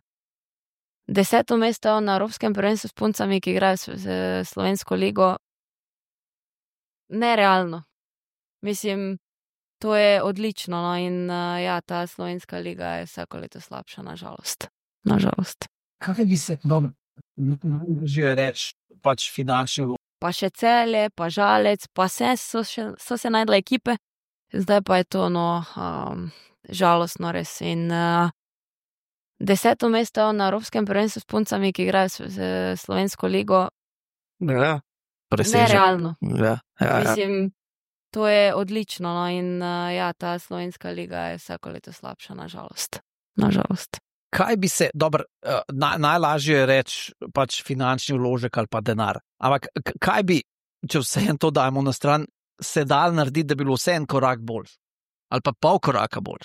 10. mesto na Evropskem prvenstvu s puncami, ki igrajo Slovensko ligo, nerealno. Mislim, to je odlično, no, in ja, ta Slovenska liga je vsako leto slabša, nažalost. Nažalost. Kaj bi se, dobro, že reči, pač finančni Pa še Celje, pa Žalec, pa so se najdle ekipe, zdaj pa je to, no, žalostno res. In 10. mesto na Evropskem prvenstvu s puncami, ki igrajo Slovensko ligo, Ja. presežek. nerealno. Ja. Mislim, to je odlično, no, in ja, ta Slovenska liga je vsako leto slabša, nažalost. Nažalost. Kaj bi se, dobro, najlažje je reči pač finančni vložek ali pa denar. Ampak kaj bi, če vse to dajemo na stran, se dal narediti, da bi bilo vse en korak bolj? Ali pa pol koraka bolj?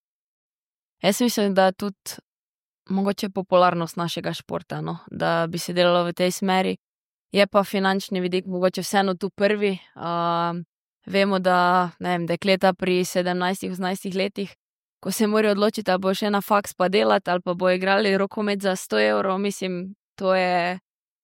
Jaz mislim, da tudi mogoče popularnost našega športa, no, da bi se delalo v tej smeri. Je pa finančni vidik mogoče vseeno tu prvi. Vemo, da, ne vem, dekleta pri 17-18 letih, ko se morajo odločiti, ali bo še na faks pa delati, ali pa bo igrali rokomet za 100 evrov, mislim, to je...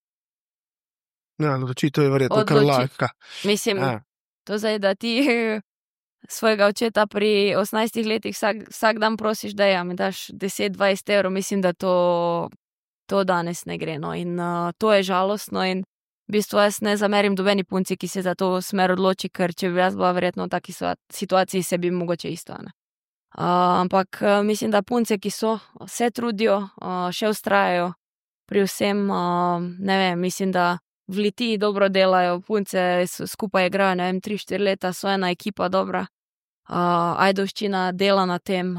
Ja, odločitev je verjetno kar lahka. Mislim, Ja. to zdaj, da ti svojega očeta pri 18 letih vsak dan prosiš, da ja, mi daš 10-20 evrov, mislim, da to danes ne gre, no, in to je žalostno in v bistvu jaz ne zamerim dobeni punci, ki se za to smer odloči, ker če bi jaz bila verjetno v taki situaciji, se bi mogoče isto, ne. Ampak mislim, da punce, ki se trudijo, še vztrajajo pri vsem, ne vem, mislim, da v Litiji dobro delajo, punce skupaj igrajo, ne vem, 3-4 leta, so ena ekipa dobra, Ajdovščina dela na tem,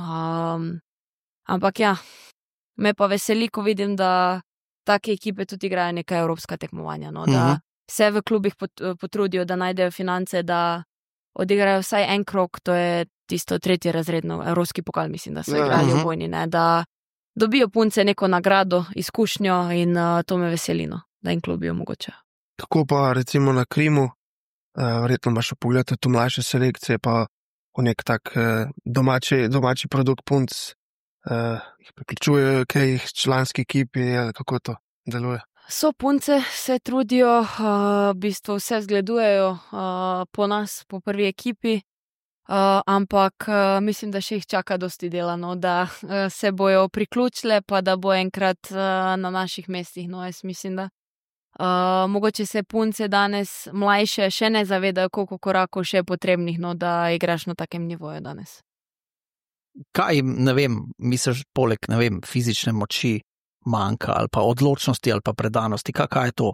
ampak ja, me pa veseli, ko vidim, da take ekipe tudi igrajo neka evropska tekmovanja, no, da se v klubih potrudijo, da najdejo finance, da odigrajo vsaj en krog, to je tisto 3. razredno, evropski pokal, mislim, da so igrali v vojni, ne, da dobijo punce neko nagrado, izkušnjo in to me veseli, no, da jim klubi omogočajo. Tako pa recimo na Krimu, verjetno imaš pogled tu mlajše selekcije, pa v nek tak domači produkt punc, jih priključujejo kaj jih članski ekipi, ali kako to deluje? So punce, se trudijo, v bistvu vse zgledujejo po nas, po prvi ekipi, ampak mislim, da še jih čaka dosti dela, no, da se bojo priključile, pa da bo enkrat na naših mestih, no, jaz mislim, da mogoče se punce danes mlajše še ne zavedajo, koliko korakov še je potrebnih, no, da igraš na takem nivoju danes. Kaj, ne vem, misliš poleg, ne vem, fizične moči manjka ali pa odločnosti ali pa predanosti, kaj je to?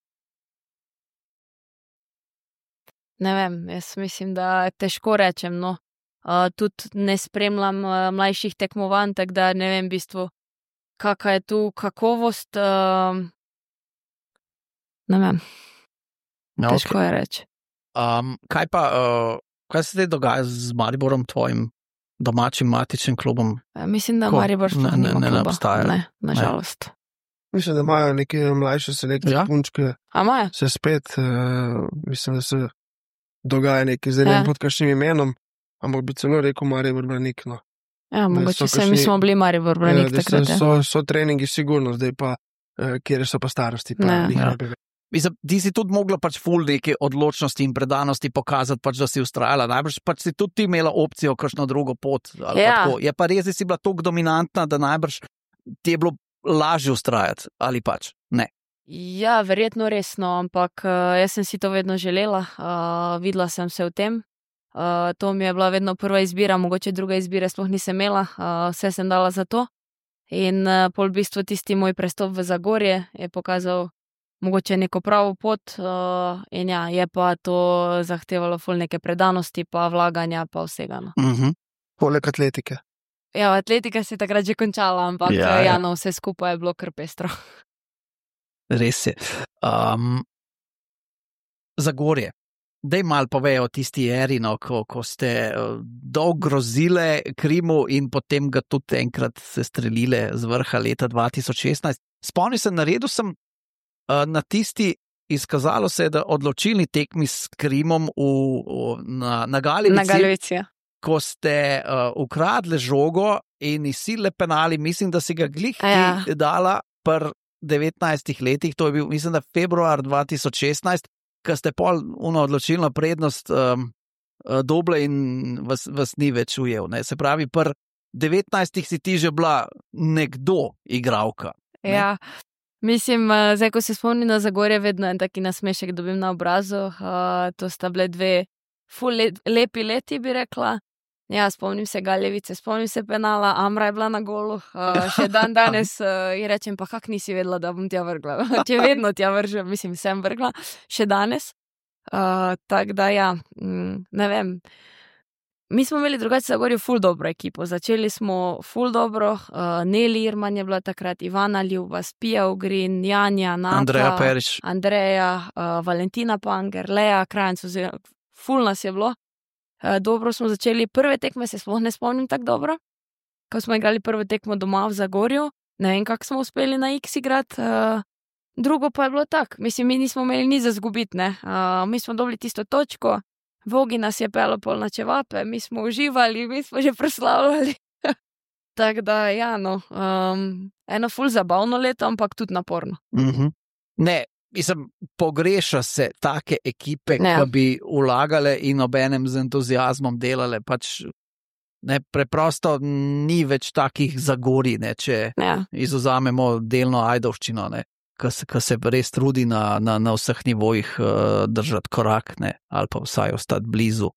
Ne vem, jaz mislim, da težko rečem, no. Tudi ne spremljam mlajših tekmovanj, tako da ne vem v bistvu, kakva je tu kakovost, ne vem, težko je reči. Kaj pa, kaj se zdaj dogaja z Mariborom, tvojim domačim matičnim klubom? Mislim, da Maribor nima kluba. Obstaja. Ne, nažalost. Mislim, da imajo neke mlajše selekcije, punčke. A imajo? Se spet, mislim, da se dogaja nekaj z enim pod kakšnim imenom, ampak bi celo rekel Maribor Branik, no. Ja, mogoče mi smo bili Maribor Branik takrat. So treningi sigurno, zdaj pa, kjer so pa starosti. Mislim, ti si tudi mogla pač ful neke odločnosti in predanosti pokazati, pač, da si ustrajala. Najbrž pač si tudi ti imela opcijo kakšno drugo pot. Ali pa tako. Je pa res, da si bila toliko dominantna, da najbrž ti je bilo lažje ustrajati. Ali pač ne? Ja, verjetno resno, ampak jaz sem si to vedno želela. Videla sem se v tem. To mi je bila vedno prva izbira, mogoče druga izbira sploh nisem imela. Vse sem dala za to. In pol v bistvu tisti moj prestop v Zagorje je pokazal mogoče neko pravo pot in ja, je pa to zahtevalo ful neke predanosti, pa vlaganja, pa vsega. No. Poleg atletike. Ja, atletika se je takrat že končala, ampak ja, no, vse skupaj je bilo kar pestro. res je. Zagorje. Dej malo povejo o tisti eri, no, ko ste dolgo grozile Krimu in potem ga tudi enkrat se strelile z vrha leta 2016. Spomnim se, naredil sem na tisti, izkazalo se je, da odločilni tekmi s Krimom na Galivici, ko ste ukradli žogo in izsilili penali, mislim, da si ga glih dala pri 19 letih, to je bil, mislim, da februar 2016, ko ste pol odločilno prednost doble in vas ni več ujel. Ne? Se pravi, pri 19 si ti že bila nekdo igralka. Ne? Ja, mislim, zdaj, ko se spomnim na Zagorje, vedno en taki nasmešek dobim na obrazu. To sta bile dve lepi leti, bi rekla. Ja, spomnim se Galjevice, spomnim se penala, Amra je bila na golu, še danes in rečem, pa kak nisi vedela, da bom tja vrgla. Če vedno tja vržem, mislim, sem vrgla, še danes. Tako da ja, ne vem. Mi smo imeli drugače Zagorju ful dobro ekipo, začeli smo ful dobro, Neli Irman je bila takrat, Ivana Ljuba, Spija Ugrin, Janja, Nata, Andreja Perič, Valentina Panger, Lea Krajnc, ful nas je bilo. Dobro smo začeli, prve tekme se sploh ne spomnim tako dobro, ko smo igrali prvo tekmo doma v Zagorju, ne vem, kako smo uspeli na X igrati, drugo pa je bilo tako, mislim, mi nismo imeli ni za zgubit, ne, mi smo dobili tisto točko, Vogi nas je pelo pol na čevape, mi smo uživali, mi smo že proslavljali, tako da, ja, no, eno ful zabavno leto, ampak tudi naporno. Ne, mislim, pogreša se take ekipe, ki bi vlagale in obenem z entuziazmom delale, pač ne, preprosto ni več takih Zagorij, ne, če izvzamemo delno Ajdovščino, ne, ki se res trudi na vseh nivojih držati korak, ne, ali pa vsaj ostati blizu.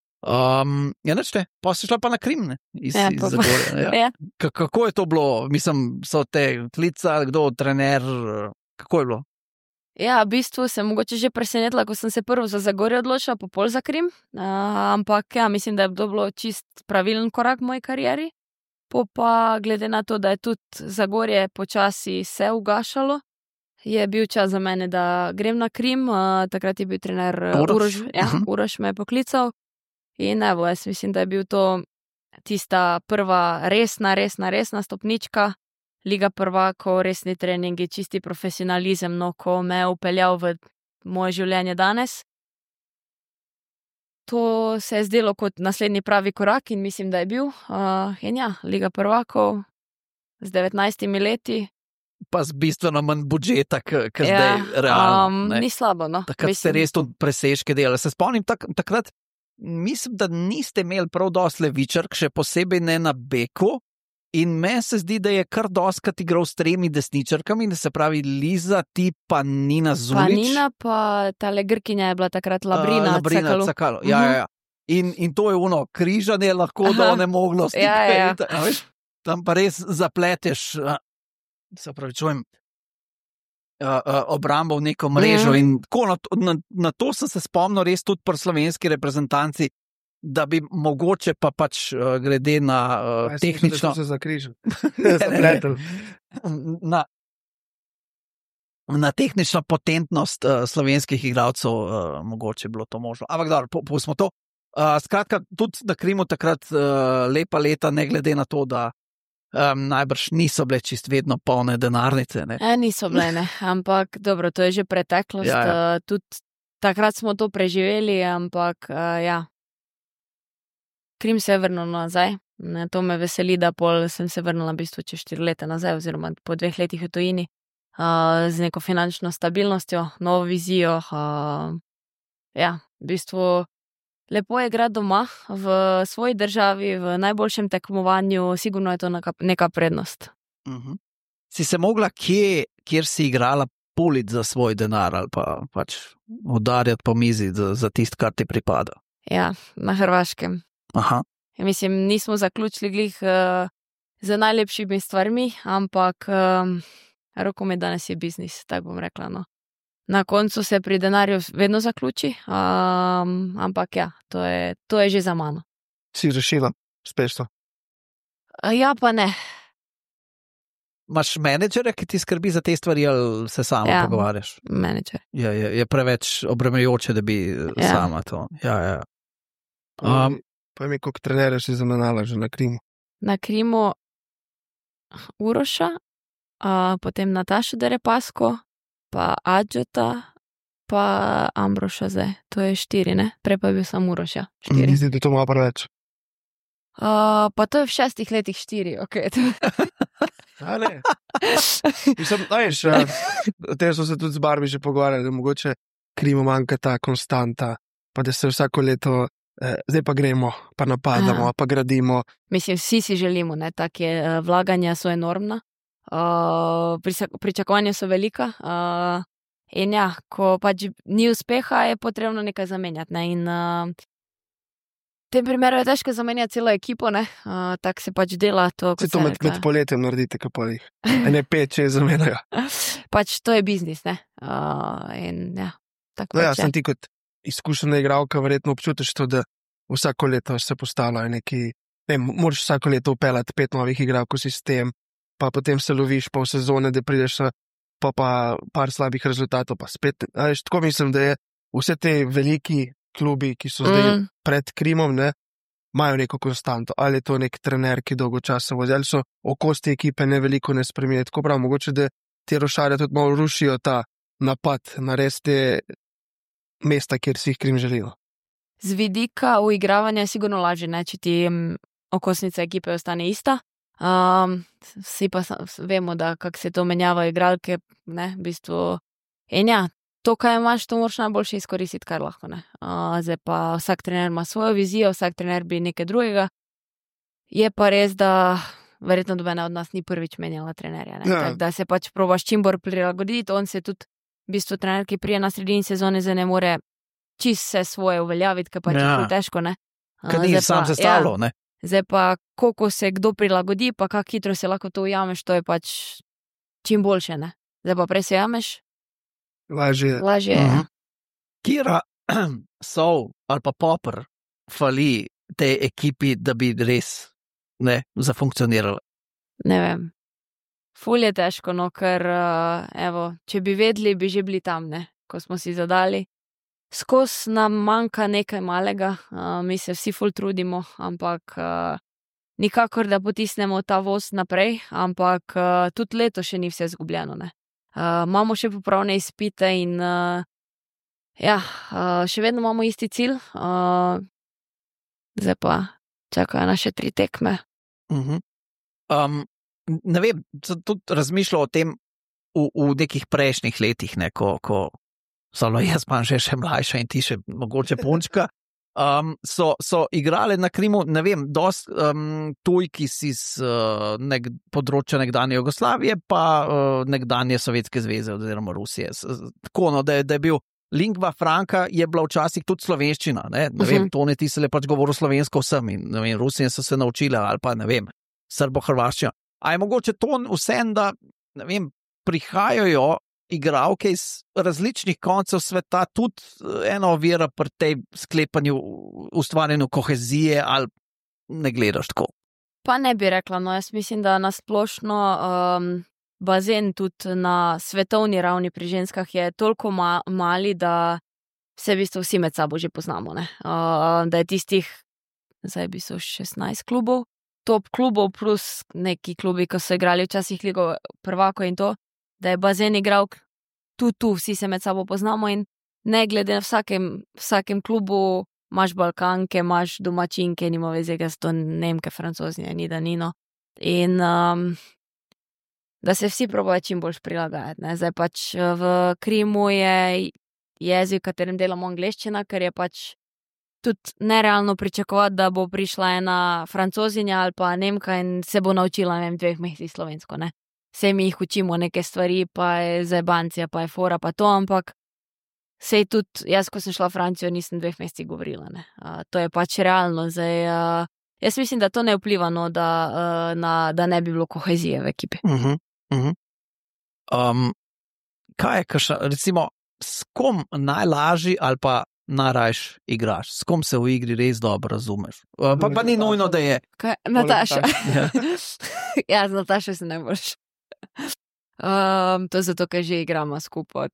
Ja, nečte, pa si šla pa na Krim, ne, iz Zagorja. Ja. Kako je to bilo? Mislim, so te klicali, kdo, trener, kako je bilo? Ja, v bistvu sem mogoče že presenetila, ko sem se prvo za Zagorje odločila, pa pol za Krim, ampak ja, mislim, da je to bilo čist pravilen korak v moji karieri. Pa glede na to, da je tudi Zagorje počasi se ugašalo, je bil čas za mene, da grem na Krim, takrat je bil trener Uroš me je poklical in evo, jaz mislim, da je bil to tista prva resna stopnička, Liga prvakov, resni treningi, čisti profesionalizem, no, ko me je upeljal v moje življenje danes. To se je zdelo kot naslednji pravi korak in mislim, da je bil. In ja, Liga prvakov z 19 leti. Pa z bistveno manj budžeta, ki zdaj realno. Ni slabo, no. Takrat ste res tudi presežke delali. Se spomnim, takrat mislim, da niste imeli prav dosti levičark, še posebej ne na beku. In meni se zdi, da je kar doskrat igral s 3 desničarkami, da se pravi Liza, ti pa Nina Zulič. Pa Nina, pa tale Grkinja je bila takrat Labrina Cakalo. Ja. In to je ono, križanje lahko do onemoglosti. Ja. Tam pa res zapleteš, se pravi, čujem, obrambo v neko mrežo. In tako, na to sem se spomnil res tudi pri slovenski reprezentanci, da bi mogoče pa pač glede na tehnično... Se zakrižil. Na tehnično potentnost slovenskih igralcev mogoče bilo to možno. Ampak dobro, pustimo to. Skratka, tudi na Krimu takrat lepa leta, ne glede na to, da najbrž niso bile čist vedno polne denarnice. Ne? Niso bile, ne. Ampak dobro, to je že preteklost. Ja. Tudi takrat smo to preživeli, ampak ja. Krim se je vrnil nazaj, to me veseli, da pol sem se vrnila v bistvu čez 4 leta nazaj, oziroma po 2 letih v tujini, z neko finančno stabilnostjo, novo vizijo, ja, v bistvu lepo je igrati doma, v svoji državi, v najboljšem tekmovanju, sigurno je to neka prednost. Si se mogla kjer si igrala puliti za svoj denar ali pa pač udarjati po mizi za tisto, kar ti pripada? Ja, na Hrvaškem. Aha. Ja, mislim, nismo zaključili glih z najlepšimi stvarmi, ampak rokomet danes je biznis, tako bom rekla. No. Na koncu se pri denarju vedno zaključi, ampak ja, to je že za mano. Si rešila uspešno? Ja, pa ne. Imaš menedžere, ki ti skrbi za te stvari, ali se sama pogovarjaš? Menedžer. Je preveč obremenjujoče, da bi sama to. Ja. Pa mi, koliko trenerjev si zamenjala že na Krimu? Na Krimu Uroša, potem Natašo Derepasko, pa Adžota, pa Ambroša zdaj. To je 4, ne? Prej pa je bil sam Uroša. 4. Mislim, da to malo preveč. Pa to je v 6 letih 4, ok. A ne. Mislim, o tem smo se tudi z Barbi že pogovarjali, da mogoče Krimu manjka ta konstanta, pa da se vsako leto, zdaj pa gremo, pa napadamo, pa gradimo. Mislim, vsi si želimo, ne, take vlaganja so enormna, pričakovanja so velika, in ja, ko pač ni uspeha, je potrebno nekaj zamenjati, ne, in v tem primeru je težko zamenjati celo ekipo, ne, tako se pač dela to. Se to med poletjem naredite, kako jih, ne 5-6 zamenjajo. Pač to je biznis, ne, in ja, tako no pač ja, sem ti kot izkušena igralka verjetno občutiš to, da vsako leto se postavljajo neki, ne, moraš vsako leto upeljati 5 novih igralkov v sistem, pa potem se loviš pol sezone, da prideš pa par slabih rezultatov, pa spet, tako mislim, da je vse te veliki klubi, ki so zdaj pred Krimom, ne, imajo neko konstanto, ali je to nek trener, ki dolgo časa vozi, ali so okosti ekipe ne veliko ne spremenijo, tako prav, mogoče, da te rošarje tudi malo rušijo ta napad na res te mesta, kjer si jih Krim želijo. Z vidika uigravanja je sigurno lažje, ne, če ti okosnica ekipe ostane ista. Vsi pa vemo, da kako se to menjava igralke, ne, v bistvu, in ja, to, kaj imaš, to moraš najboljše izkoristiti, kar lahko, ne. Zdaj pa vsak trener ima svojo vizijo, vsak trener bi nekaj drugega. Je pa res, da verjetno nobena od nas ni prvič menjala trenerja, ne. Tak, da se pač probaš čim bolj prilagoditi, on se tudi, v bistvu trener, ki prije na sredini sezone zdaj ne more čist vse svoje uveljaviti, ker pač je težko, ne. Ker ni sam sestavljal, ne. Zdaj pa, koliko se kdo prilagodi, pa kako hitro se lahko to ujameš, to je pač čim boljše, ne. Zdaj pa prej se jameš, lažje je. Kira Sol ali pa Popper fali tej ekipi, da bi res zafunkcionirala? Ne vem. Ful je težko, no, ker evo, če bi vedeli, bi že bili tam, ne, ko smo si zadali. Skozi nam manjka nekaj malega, mi se vsi ful trudimo, ampak nikakor, da potisnemo ta voz naprej, ampak tudi leto še ni vse zgubljeno, ne. Imamo še popravne izpite in še vedno imamo isti cilj, zdaj pa čakajo nas še 3 tekme. Ne vem, sem tudi razmišljal o tem v nekih prejšnjih letih, ne, ko samo jaz pa še mlajša in ti še mogoče punčka, so igrali na Krimu, ne vem, dost tujki si z področja nekdanje Jugoslavije pa nekdanje Sovjetske zveze oziroma Rusije. Tako, no, da je bil lingva franca, je bila včasih tudi slovenščina, ne vem, Tone Tisel je pač govoril slovensko vsem in ne vem, Rusije so se naučile ali pa ne vem, srbo-hrvaščina. A je mogoče to vsem, da ne vem, prihajajo igralke iz različnih koncev sveta, tudi ena ovira pri tej sklepanju, ustvarjanju kohezije, ali ne gledaš tako? Pa ne bi rekla, no, jaz mislim, da nasplošno bazen tudi na svetovni ravni pri ženskah je toliko mali, da se v bistvu vsi med sabo že poznamo, ne. Da je tistih, zdaj bi so 16 klubov, top klubov plus neki klubi, ko so igrali včasih ligo prvako in to, da je bazen igralk tudi tu, vsi se med sabo poznamo in ne glede na vsakem klubu imaš Balkanke, imaš domačinke, nima veze, da so to Nemke, Francoznje, ni da nino. In da se vsi probajo čim bolj prilagajati, ne. Zdaj pač v Krimu je jezik, v katerem delamo angleščina, ker je pač tudi nerealno pričakovati, da bo prišla ena Francozinja ali pa Nemka in se bo naučila, ne vem, 2 mesecih slovensko, ne. Vse mi jih učimo neke stvari, pa je zajebancija, pa je fora, pa to, ampak sej tudi, jaz, ko sem šla v Francijo, nisem 2 mesecih govorila, ne. To je pač realno, zdaj, jaz mislim, da to ne vpliva, no, da ne bi bilo kohezije v ekipi. Kaj je, recimo, s kom najlažji ali pa najrajš igraš, s kom se v igri res dobro razumeš? Pa ni nujno, da je... Nataša. Ja, z Natašo se najboljš. To zato, ker že igramo skupaj.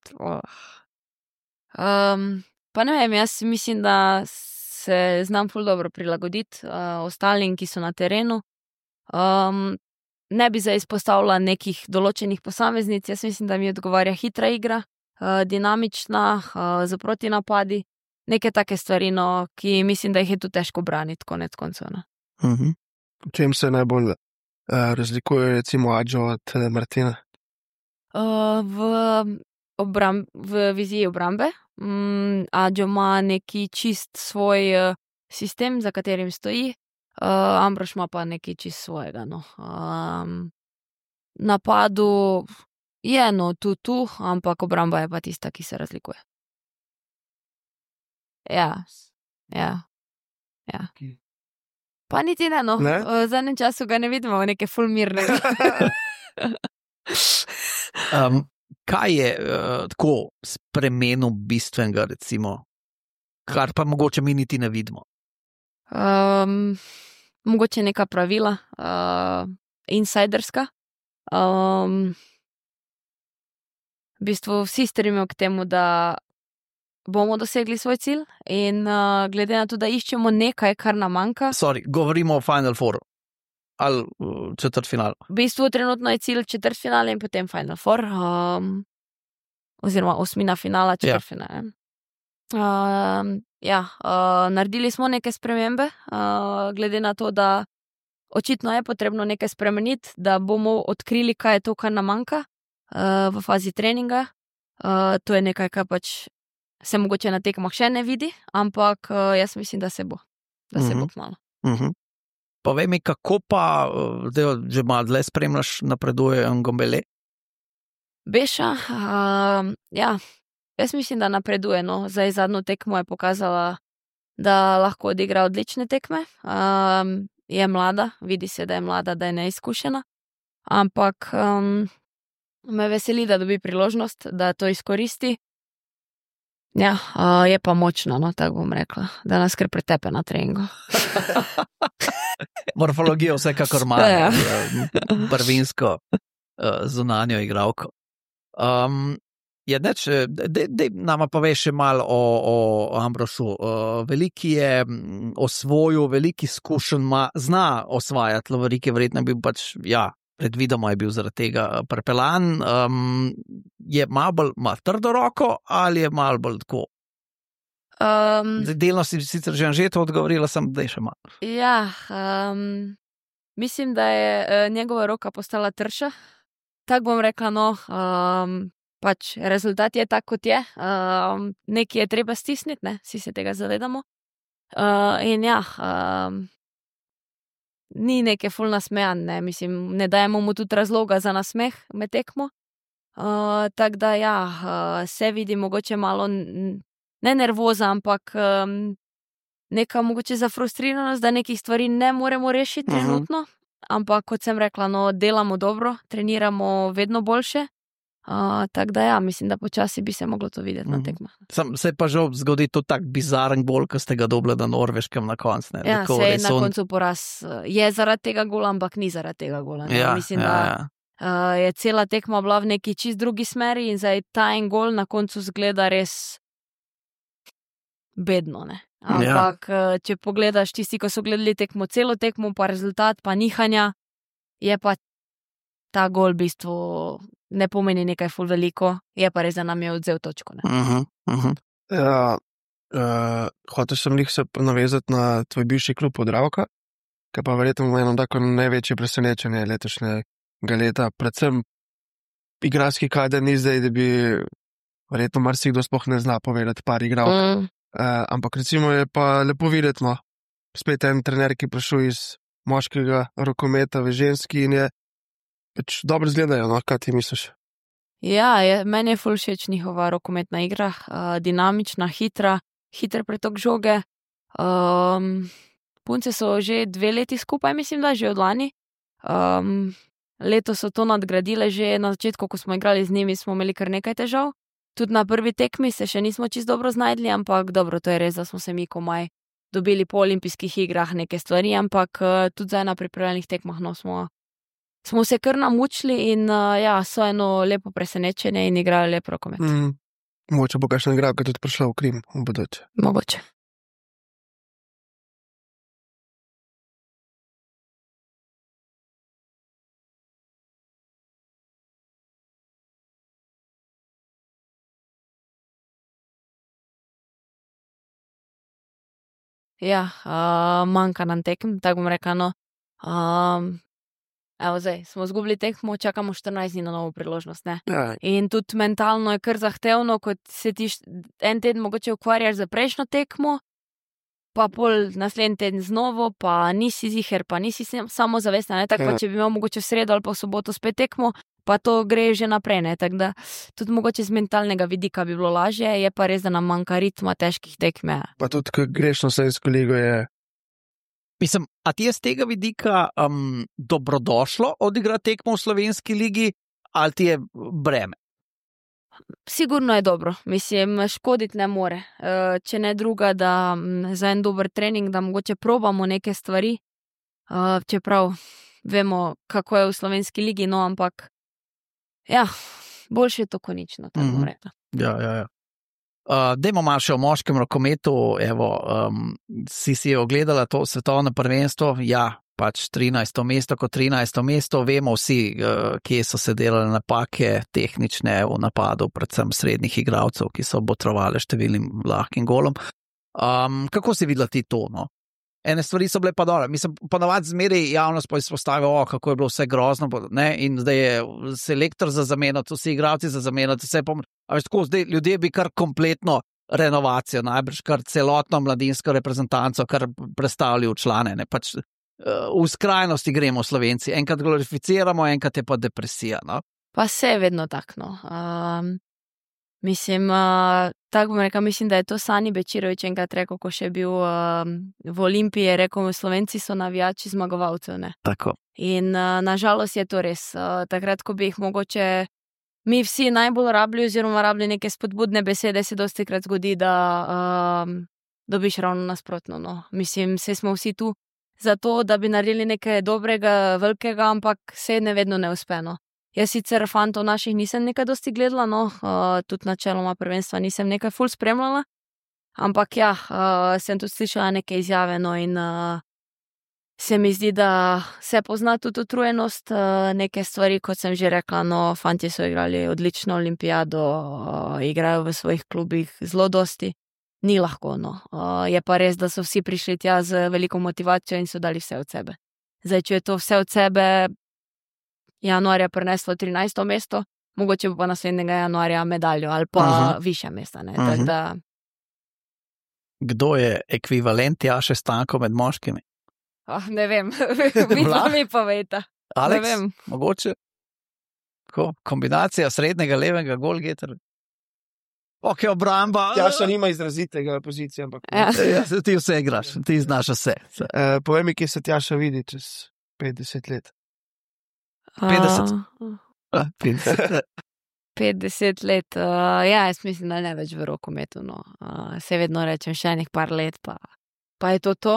Pa ne vem, jaz mislim, da se znam ful dobro prilagoditi ostalim, ki so na terenu. Ne bi zdaj izpostavila nekih določenih posameznic, jaz mislim, da mi odgovarja hitra igra, dinamična, z protinapadi, neke take stvari, no, ki mislim, da jih je tu težko braniti, konec koncev. V čem se najbolj razlikuje recimo Adjo od Martina? V viziji obrambe. Adjo ima neki čist svoj sistem, za katerim stoji. Ambrož ima pa nekaj čist svojega, no. Napadu je, no, tu, ampak obramba je pa tista, ki se razlikuje. Ja. Pa niti ne, no. Ne? V zadnjem času ga ne vidimo neke ful mirnega. Kaj je tako spremenil bistvenega, recimo, kar pa mogoče mi niti ne vidimo? Mogoče neka pravila, insiderska. V bistvu vsi stremijo k temu, da bomo dosegli svoj cilj in glede na to, da iščemo nekaj, kar nam manjka. Sorry, govorimo o Final Fouru ali četrtfinalu. V bistvu trenutno je cilj četrtfinale in potem Final Four, oziroma osmina finala, četrtfinale. Naredili smo neke spremembe, glede na to, da očitno je potrebno nekaj spremeniti, da bomo odkrili, kaj je to, kar nam manjka v fazi treninga. To je nekaj, kar pač se mogoče na tekmah še ne vidi, ampak jaz mislim, da se bo. Da se bo kmalu. Povej mi, kako pa, že malo dlje spremljaš, napreduje Ngombele? Beša, jaz mislim, da napreduje, no. Zdaj zadnjo tekmo je pokazala, da lahko odigra odlične tekme. Je mlada, vidi se, da je mlada, da je neizkušena, ampak me veseli, da dobi priložnost, da to izkoristi. Je pa močna, no, tako bom rekla, da nas kar pretepe na treningu. Morfologijo vsekakor ima, prvinsko zunanjo igralko. Nama pa veš še malo o Ambrošu. Veliki je osvojil, veliki izkušenj ima, zna osvajati lovorike, verjetno je bil pač, predvidoma je bil zaradi tega prepeljan. Je malo bolj trdo roko ali je malo bolj tako? Delno si sicer že to odgovorila, sem da je še malo. Mislim, da je njegova roka postala trša. Tako bom rekla, no, pač rezultat je tak, kot je. Nekaj je treba stisniti, ne, vsi se tega zavedamo. Ni neke ful nasmejan, ne, mislim, ne dajemo mu tudi razloga za nasmeh med tekmo. Tako da se vidi mogoče malo, ne nervoza, ampak neka mogoče zafrustriranost, da nekih stvari ne moremo rešiti trenutno. Ampak, kot sem rekla, no, delamo dobro, treniramo vedno boljše. Tako da mislim, da počasi bi se moglo to videti na tekmah. Se pa žal zgodi to tak bizaren gol, ko ste ga dobili na Norveškem na koncu. Se je na koncu poraz. Je zaradi tega gola, ampak ni zaradi tega gola. Mislim, da je cela tekma bila v neki čist drugi smeri in zdaj ta en gol na koncu zgleda res bedno, ne. Ampak, če pogledaš tisti, ko so gledali tekmo, celo tekmo, pa rezultat, pa nihanja, je pa ta gol v bistvu ne pomeni nekaj ful veliko, je pa res, da nam je odzel točko, ne. Hotel sem se navezati na tvoj bivši klub Podravka, ki pa verjetno eno tako največje presenečenje letošnjega leta, predvsem igralski kader ni zdaj, da bi verjetno marsikdo sploh ne zna povedati par igralk. Ampak recimo je pa lepo videti, no, spet en trener, ki prišel iz moškega rokometa v ženski in je pač dobro izgledajo, no, kaj ti misliš? Meni je ful všeč njihova rokometna igra, dinamična, hiter pretok žoge. Punce so že 2 leti skupaj, mislim, da že od lani. Leto so to nadgradile, že na začetku, ko smo igrali z njimi, smo imeli kar nekaj težav. Tudi na prvi tekmi se še nismo čisto dobro znajdli, ampak dobro, to je res, da smo se mi komaj dobili po olimpijskih igrah neke stvari, ampak tudi zdaj na pripravljenih tekmah, no, smo smo se kar namučili in so eno lepo presenečenje in igrajo lep rokomet. Mogoče bo kakšna igralka tudi prišla v Krim v bodoče. Mogoče. Ja, manjka nam tekem, tako bom rekla, no. Evo zdaj, smo izgubili tekmo, čakamo 14 dni na novo priložnost, ne. Ja, In tudi mentalno je kar zahtevno, kot se ti en teden mogoče ukvarjaš za prejšnjo tekmo, pa pol naslednji teden znovo, pa nisi ziher, pa nisi samozavestna, ne, tako pa če bi imel mogoče v sredo ali pa v soboto spet tekmo, pa to gre že naprej, ne, tako da tudi mogoče z mentalnega vidika bi bilo lažje, je pa res, da nam manjka ritma težkih tekme. pa tudi, ko greš na slovensko ligo, je Mislim, a ti je z tega vidika dobrodošlo odigrati tekmo v slovenski ligi, ali ti je breme? Sigurno je dobro, mislim, škoditi ne more. Če ne druga, da za en dober trening, da mogoče probamo neke stvari, čeprav vemo, kako je v slovenski ligi, no, ampak ja, boljše je to kot nič, no, tako bom rekla. Ja. Dajmo malo še o moškem rokometu, evo, si ogledala to svetovno prvenstvo, ja, pač 13. mesto kot 13. mesto, vemo vsi, kje so se delale napake tehnične v napadu, predvsem srednjih igralcev, ki so botrovali številnim lahkim golom. Kako si videla ti to, no? Ene stvari so bile pa dobre, mislim, ponavadi zmeraj javnost pa izpostavlja, kako je bilo vse grozno, ne, in zdaj je selektor za zamenjati, vsi igralci za zamenjati, vse a veš tako, zdaj ljudje bi kar kompletno renovacijo, najbrž kar celotno mladinsko reprezentanco, kar predstavljajo člane, ne, pač v skrajnosti gremo Slovenci, enkrat glorificiramo, enkrat je pa depresija, no. Pa se je vedno tak, no. Mislim, tako bom rekla, mislim, da je to Sani Bečirović enkrat rekel, ko še je bil v Olimpiji, je rekel, Slovenci so navijači zmagovalcev, ne. Tako. In nažalost je to res. Takrat, ko bi jih mogoče mi vsi najbolj rabili oziroma rabili neke spodbudne besede, se dostikrat zgodi, da dobiš ravno nasprotno, no. Mislim, se smo vsi tu zato, da bi naredili nekaj dobrega, velikega, ampak se ne vedno ne uspe, no. Jaz sicer fantov naših nisem nekaj dosti gledala, no, tudi načeloma prvenstva nisem nekaj ful spremljala, ampak ja, sem tudi slišala neke izjave, no, in se mi zdi, da se pozna tudi utrujenost, neke stvari, kot sem že rekla, no, fantje so igrali odlično olimpijado, igrajo v svojih klubih zelo dosti, ni lahko, no. Je pa res, da so vsi prišli tja z veliko motivacijo in so dali vse od sebe. Zdaj, če je to vse od sebe januarja prineslo 13. mesto, mogoče bo pa naslednjega januarja medaljo ali pa višja mesta, ne, tako da. Kdo je ekvivalent Jaše Stanko med moškimi? Ne vem, mi povejta. Aleks, ne vem. Mogoče? Tako, kombinacija srednjega, levega, golgeter. Ok, obramba. Tjaša nima izrazitega pozicije, ampak Ja. Ti vse igraš, ti znaš vse. povej mi, kje se Tjaša vidi čez 50 let. 50. 50 let, ja, jaz mislim, da ne več v rokometu, no. Se vedno rečem še enih par let, pa je to.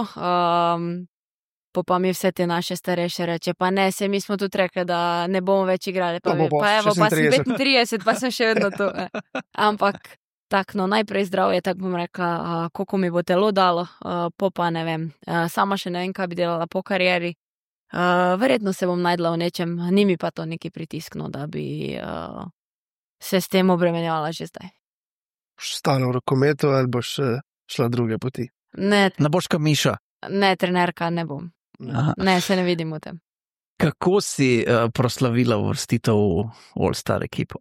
Pa mi vse te naše starejše reče, pa ne, se mi smo tudi rekli, da ne bomo več igrali, pa evo, pa sem 35, pa sem še vedno tu. Ampak tak, no, najprej zdravje, tako bom rekla, koliko mi bo telo dalo, pa ne vem, sama še ne vem, kaj bi delala po karieri. Verjetno se bom najdla v nečem, ni mi pa to neki pritisk, no, da bi se s tem obremenjevala že zdaj. Boš stala v rokometu ali boš šla druge poti? Ne, boš kot Miša. Ne, trenerka ne bom. Aha. Ne, se ne vidim v tem. Kako si proslavila uvrstitev v All-Star ekipo?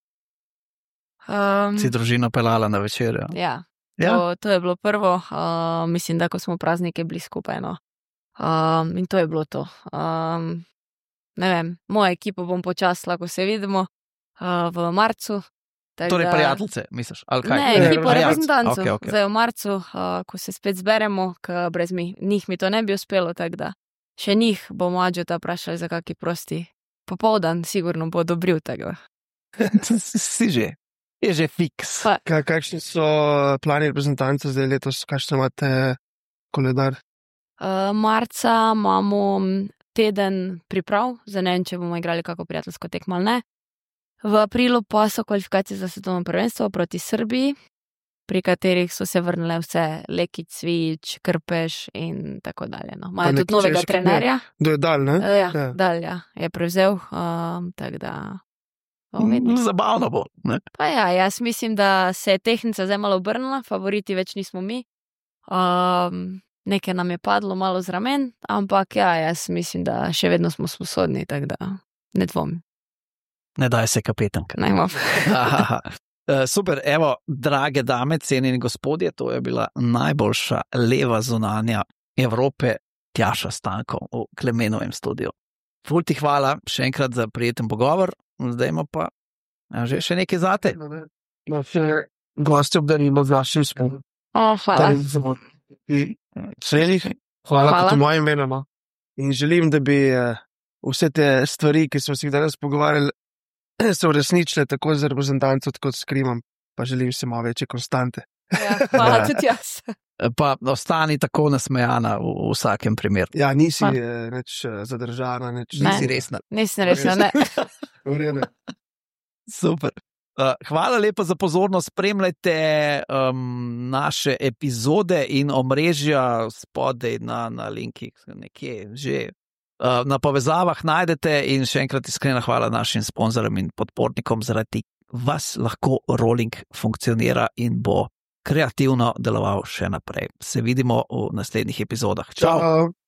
Si družino pelala na večerjo? Ja, Ja? to je bilo prvo, mislim, da ko smo praznike bili skupaj, no. In to je bilo to. Ne vem, mojo ekipo bom počasila, ko se vidimo v marcu. Torej prijateljce, misliš? Ali kaj? Ne, ekipo reprezentanco. Okay. Zdaj v marcu, ko se spet zberemo, ker brez njih mi to ne bi uspelo, tako da še njih bomo Adžota vprašali za kaki prosti popoldan, sigurno bo odobril tega. Si že. Je že fiks. Kakšni so plani reprezentance zdaj letos, kakšen imate koledar? Marca imamo teden priprav, za ne vem, če bomo igrali kako prijateljsko tekmo ali ne. V aprilu pa so kvalifikacije za svetovno prvenstvo proti Srbiji, pri katerih so se vrnile vse Lekić, Cvijić, Krpeš in tako dalje. No. Imajo tudi novega trenerja. Kdo je Dal, ne? Ja, Dal je prevzel, tako da... Zabavno bo. Ne? Pa ja, jaz mislim, da se je tehnica zdaj malo obrnila, favoriti več nismo mi. Nekaj nam je padlo malo z ramen, ampak ja, jaz mislim, da še vedno smo sposobni, tako da ne dvomim. Ne daj se kapetanka. Ne imam. Super, evo, drage dame, cenjeni gospodje, to je bila najboljša leva zunanja Evrope, Tjaša Stanko v Klemenovem studiu. Ful ti hvala še enkrat za prijeten pogovor, zdaj ima pa že še nekaj zate. Gosti obdarimo z vašim spom. Hvala. Sredih, hvala kot mojim imenom. In želim, da bi vse te stvari, ki smo si danes pogovarjali, se uresničile tako z reprezentanco, kot s Krimom, pa želim se malo večje konstante. Ja, hvala tudi jaz. Pa ostani tako nasmejana v vsakem primeru. Ja, nisi neč zadržana, neč... Nisi resna. Nisem resna, ne. Vrede. Super. Hvala lepa za pozornost, spremljajte naše epizode in omrežja spodaj na linkih, nekje že. Na povezavah najdete in še enkrat iskrena hvala našim sponzorjem in podpornikom, zaradi vas lahko Rolling funkcionira in bo kreativno deloval še naprej. Se vidimo v naslednjih epizodah. Čau!